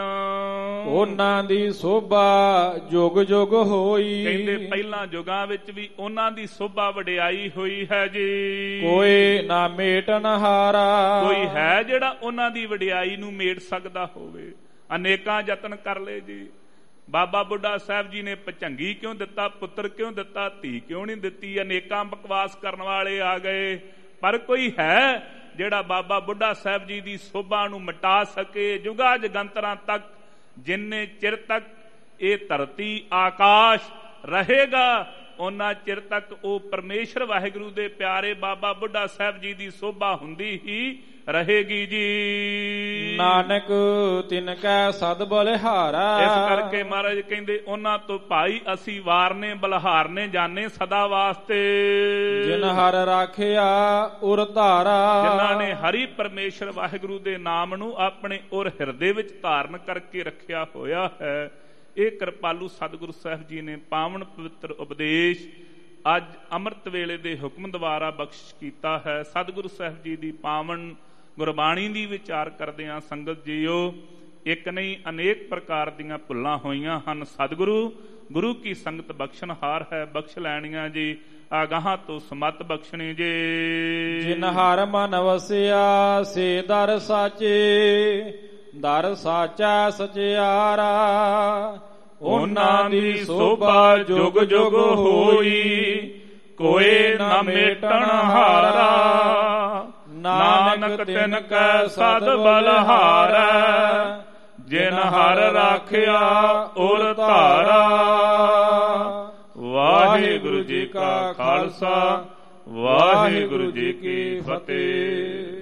ਉਹਨਾਂ ਦੀ ਸੋਭਾ ਜੁਗ ਜੁਗ ਹੋਈ, ਕਹਿੰਦੇ ਪਹਿਲਾਂ ਯੁਗਾਂ ਵਿੱਚ ਵੀ ਉਹਨਾਂ ਦੀ ਸੋਭਾ ਵਡਿਆਈ ਹੋਈ ਹੈ ਜੀ। ਕੋਈ ਨਾ ਮੇਟਨ ਹਾਰਾ, ਕੋਈ ਹੈ ਜਿਹੜਾ ਉਹਨਾਂ ਦੀ ਵਡਿਆਈ ਨੂੰ ਮੇਟ ਸਕਦਾ ਹੋਵੇ? ਅਨੇਕਾਂ ਯਤਨ ਕਰ ਲਏ ਜੀ। ਬਾਬਾ ਬੁੱਢਾ ਸਾਹਿਬ ਜੀ ਨੇ ਭਚੰਗੀ ਕਿਉਂ ਦਿੱਤਾ, ਪੁੱਤਰ ਕਿਉਂ ਦਿੱਤਾ, ਧੀ ਕਿਉਂ ਨਹੀਂ ਦਿੱਤੀ? ਅਨੇਕਾਂ ਬਕਵਾਸ ਕਰਨ ਵਾਲੇ ਆ ਗਏ, ਪਰ ਕੋਈ ਹੈ ਜਿਹੜਾ ਬਾਬਾ ਬੁੱਢਾ ਸਾਹਿਬ ਜੀ ਦੀ ਸੋਭਾ ਨੂੰ ਮਿਟਾ ਸਕੇ ਜੁਗਾ ਜਗੰਤਰਾਂ ਤੱਕ। ਜਿੰਨੇ ਚਿਰ ਤੱਕ ਇਹ ਧਰਤੀ ਆਕਾਸ਼ ਰਹੇਗਾ ਉਹਨਾਂ ਚਿਰ ਤੱਕ ਉਹ ਪਰਮੇਸ਼ਰ ਵਾਹਿਗੁਰੂ ਦੇ ਪਿਆਰੇ ਬਾਬਾ ਬੁੱਢਾ ਸਾਹਿਬ ਜੀ ਦੀ ਸੋਭਾ ਹੁੰਦੀ ਹੀ ਰਹੇਗੀ ਜੀ। ਨਾਨਕ ਤਿਨ ਕੈ ਸਦ ਬਲਿਹਾਰਾ, ਇਸ ਕਰਕੇ ਮਹਾਰਾਜ ਕਹਿੰਦੇ ਉਹਨਾਂ ਤੋਂ ਭਾਈ ਅਸੀਂ ਵਾਰਨੇ ਬਲਿਹਾਰਨੇ ਜਾਣੇ ਸਦਾ ਵਾਸਤੇ। ਜਿਨ ਹਰ ਰਾਖਿਆ ਉਰ ਧਾਰਾ, ਜਿਨ੍ਹਾਂ ਨੇ ਹਰੀ ਪਰਮੇਸ਼ਰ ਵਾਹਿਗੁਰੂ ਦੇ ਨਾਮ ਨੂੰ ਆਪਣੇ ਉਰ ਹਿਰਦੇ ਵਿੱਚ ਧਾਰਨ ਕਰਕੇ ਰੱਖਿਆ ਹੋਇਆ ਹੈ। ਇਹ ਕਿਰਪਾਲੂ ਸਤਿਗੁਰੂ ਸਾਹਿਬ ਜੀ ਨੇ ਪਾਵਨ ਪਵਿੱਤਰ ਉਪਦੇਸ਼ ਅੱਜ ਅੰਮ੍ਰਿਤ ਵੇਲੇ ਦੇ ਹੁਕਮ ਦੁਆਰਾ ਬਖਸ਼ਿਸ਼ ਕੀਤਾ ਹੈ। ਸਤਿਗੁਰੂ ਸਾਹਿਬ ਜੀ ਦੀ ਪਾਵਨ ਗੁਰਬਾਣੀ ਦੀ ਵਿਚਾਰ ਕਰਦਿਆਂ ਸੰਗਤ ਜੀਓ, ਇੱਕ ਨਹੀਂ ਅਨੇਕ ਪ੍ਰਕਾਰ ਦੀਆਂ ਭੁੱਲਾਂ ਹੋਈਆਂ ਹਨ। ਸਤਿਗੁਰੂ ਗੁਰੂ ਕੀ ਸੰਗਤ ਬਖਸ਼ਣਹਾਰ ਹੈ, ਬਖਸ਼ ਲੈਣੀਆਂ ਜੀ। ਆਗਾਹਾਂ ਤੋਂ ਸਮਤ ਬਖਸ਼ਣੀ ਜੀ। ਜਿਨ ਹਰ ਮਨ ਵਸਿਆ ਸੇ ਦਰ ਸਾਚੇ, ਦਰ ਸਾਚਾ ਸਚਿਆਰਾ। ਉਹਨਾਂ ਦੀ ਸੋਭਾ ਜੁਗ ਜੁਗ ਹੋਈ, ਕੋਏ ਨਾ ਮੇਟਣ ਹਾਰਾ। ਨਾਨਕ ਤਿਨ ਕੈ ਸਦ ਬਲਿਹਾਰੈ, ਜਿਨ ਹਰ ਰਾਖਿਆ ਉਰ ਧਾਰਾ। ਵਾਹਿਗੁਰੂ ਜੀ ਕਾ ਖਾਲਸਾ, ਵਾਹਿਗੁਰੂ ਜੀ ਕੀ ਫਤਿਹ।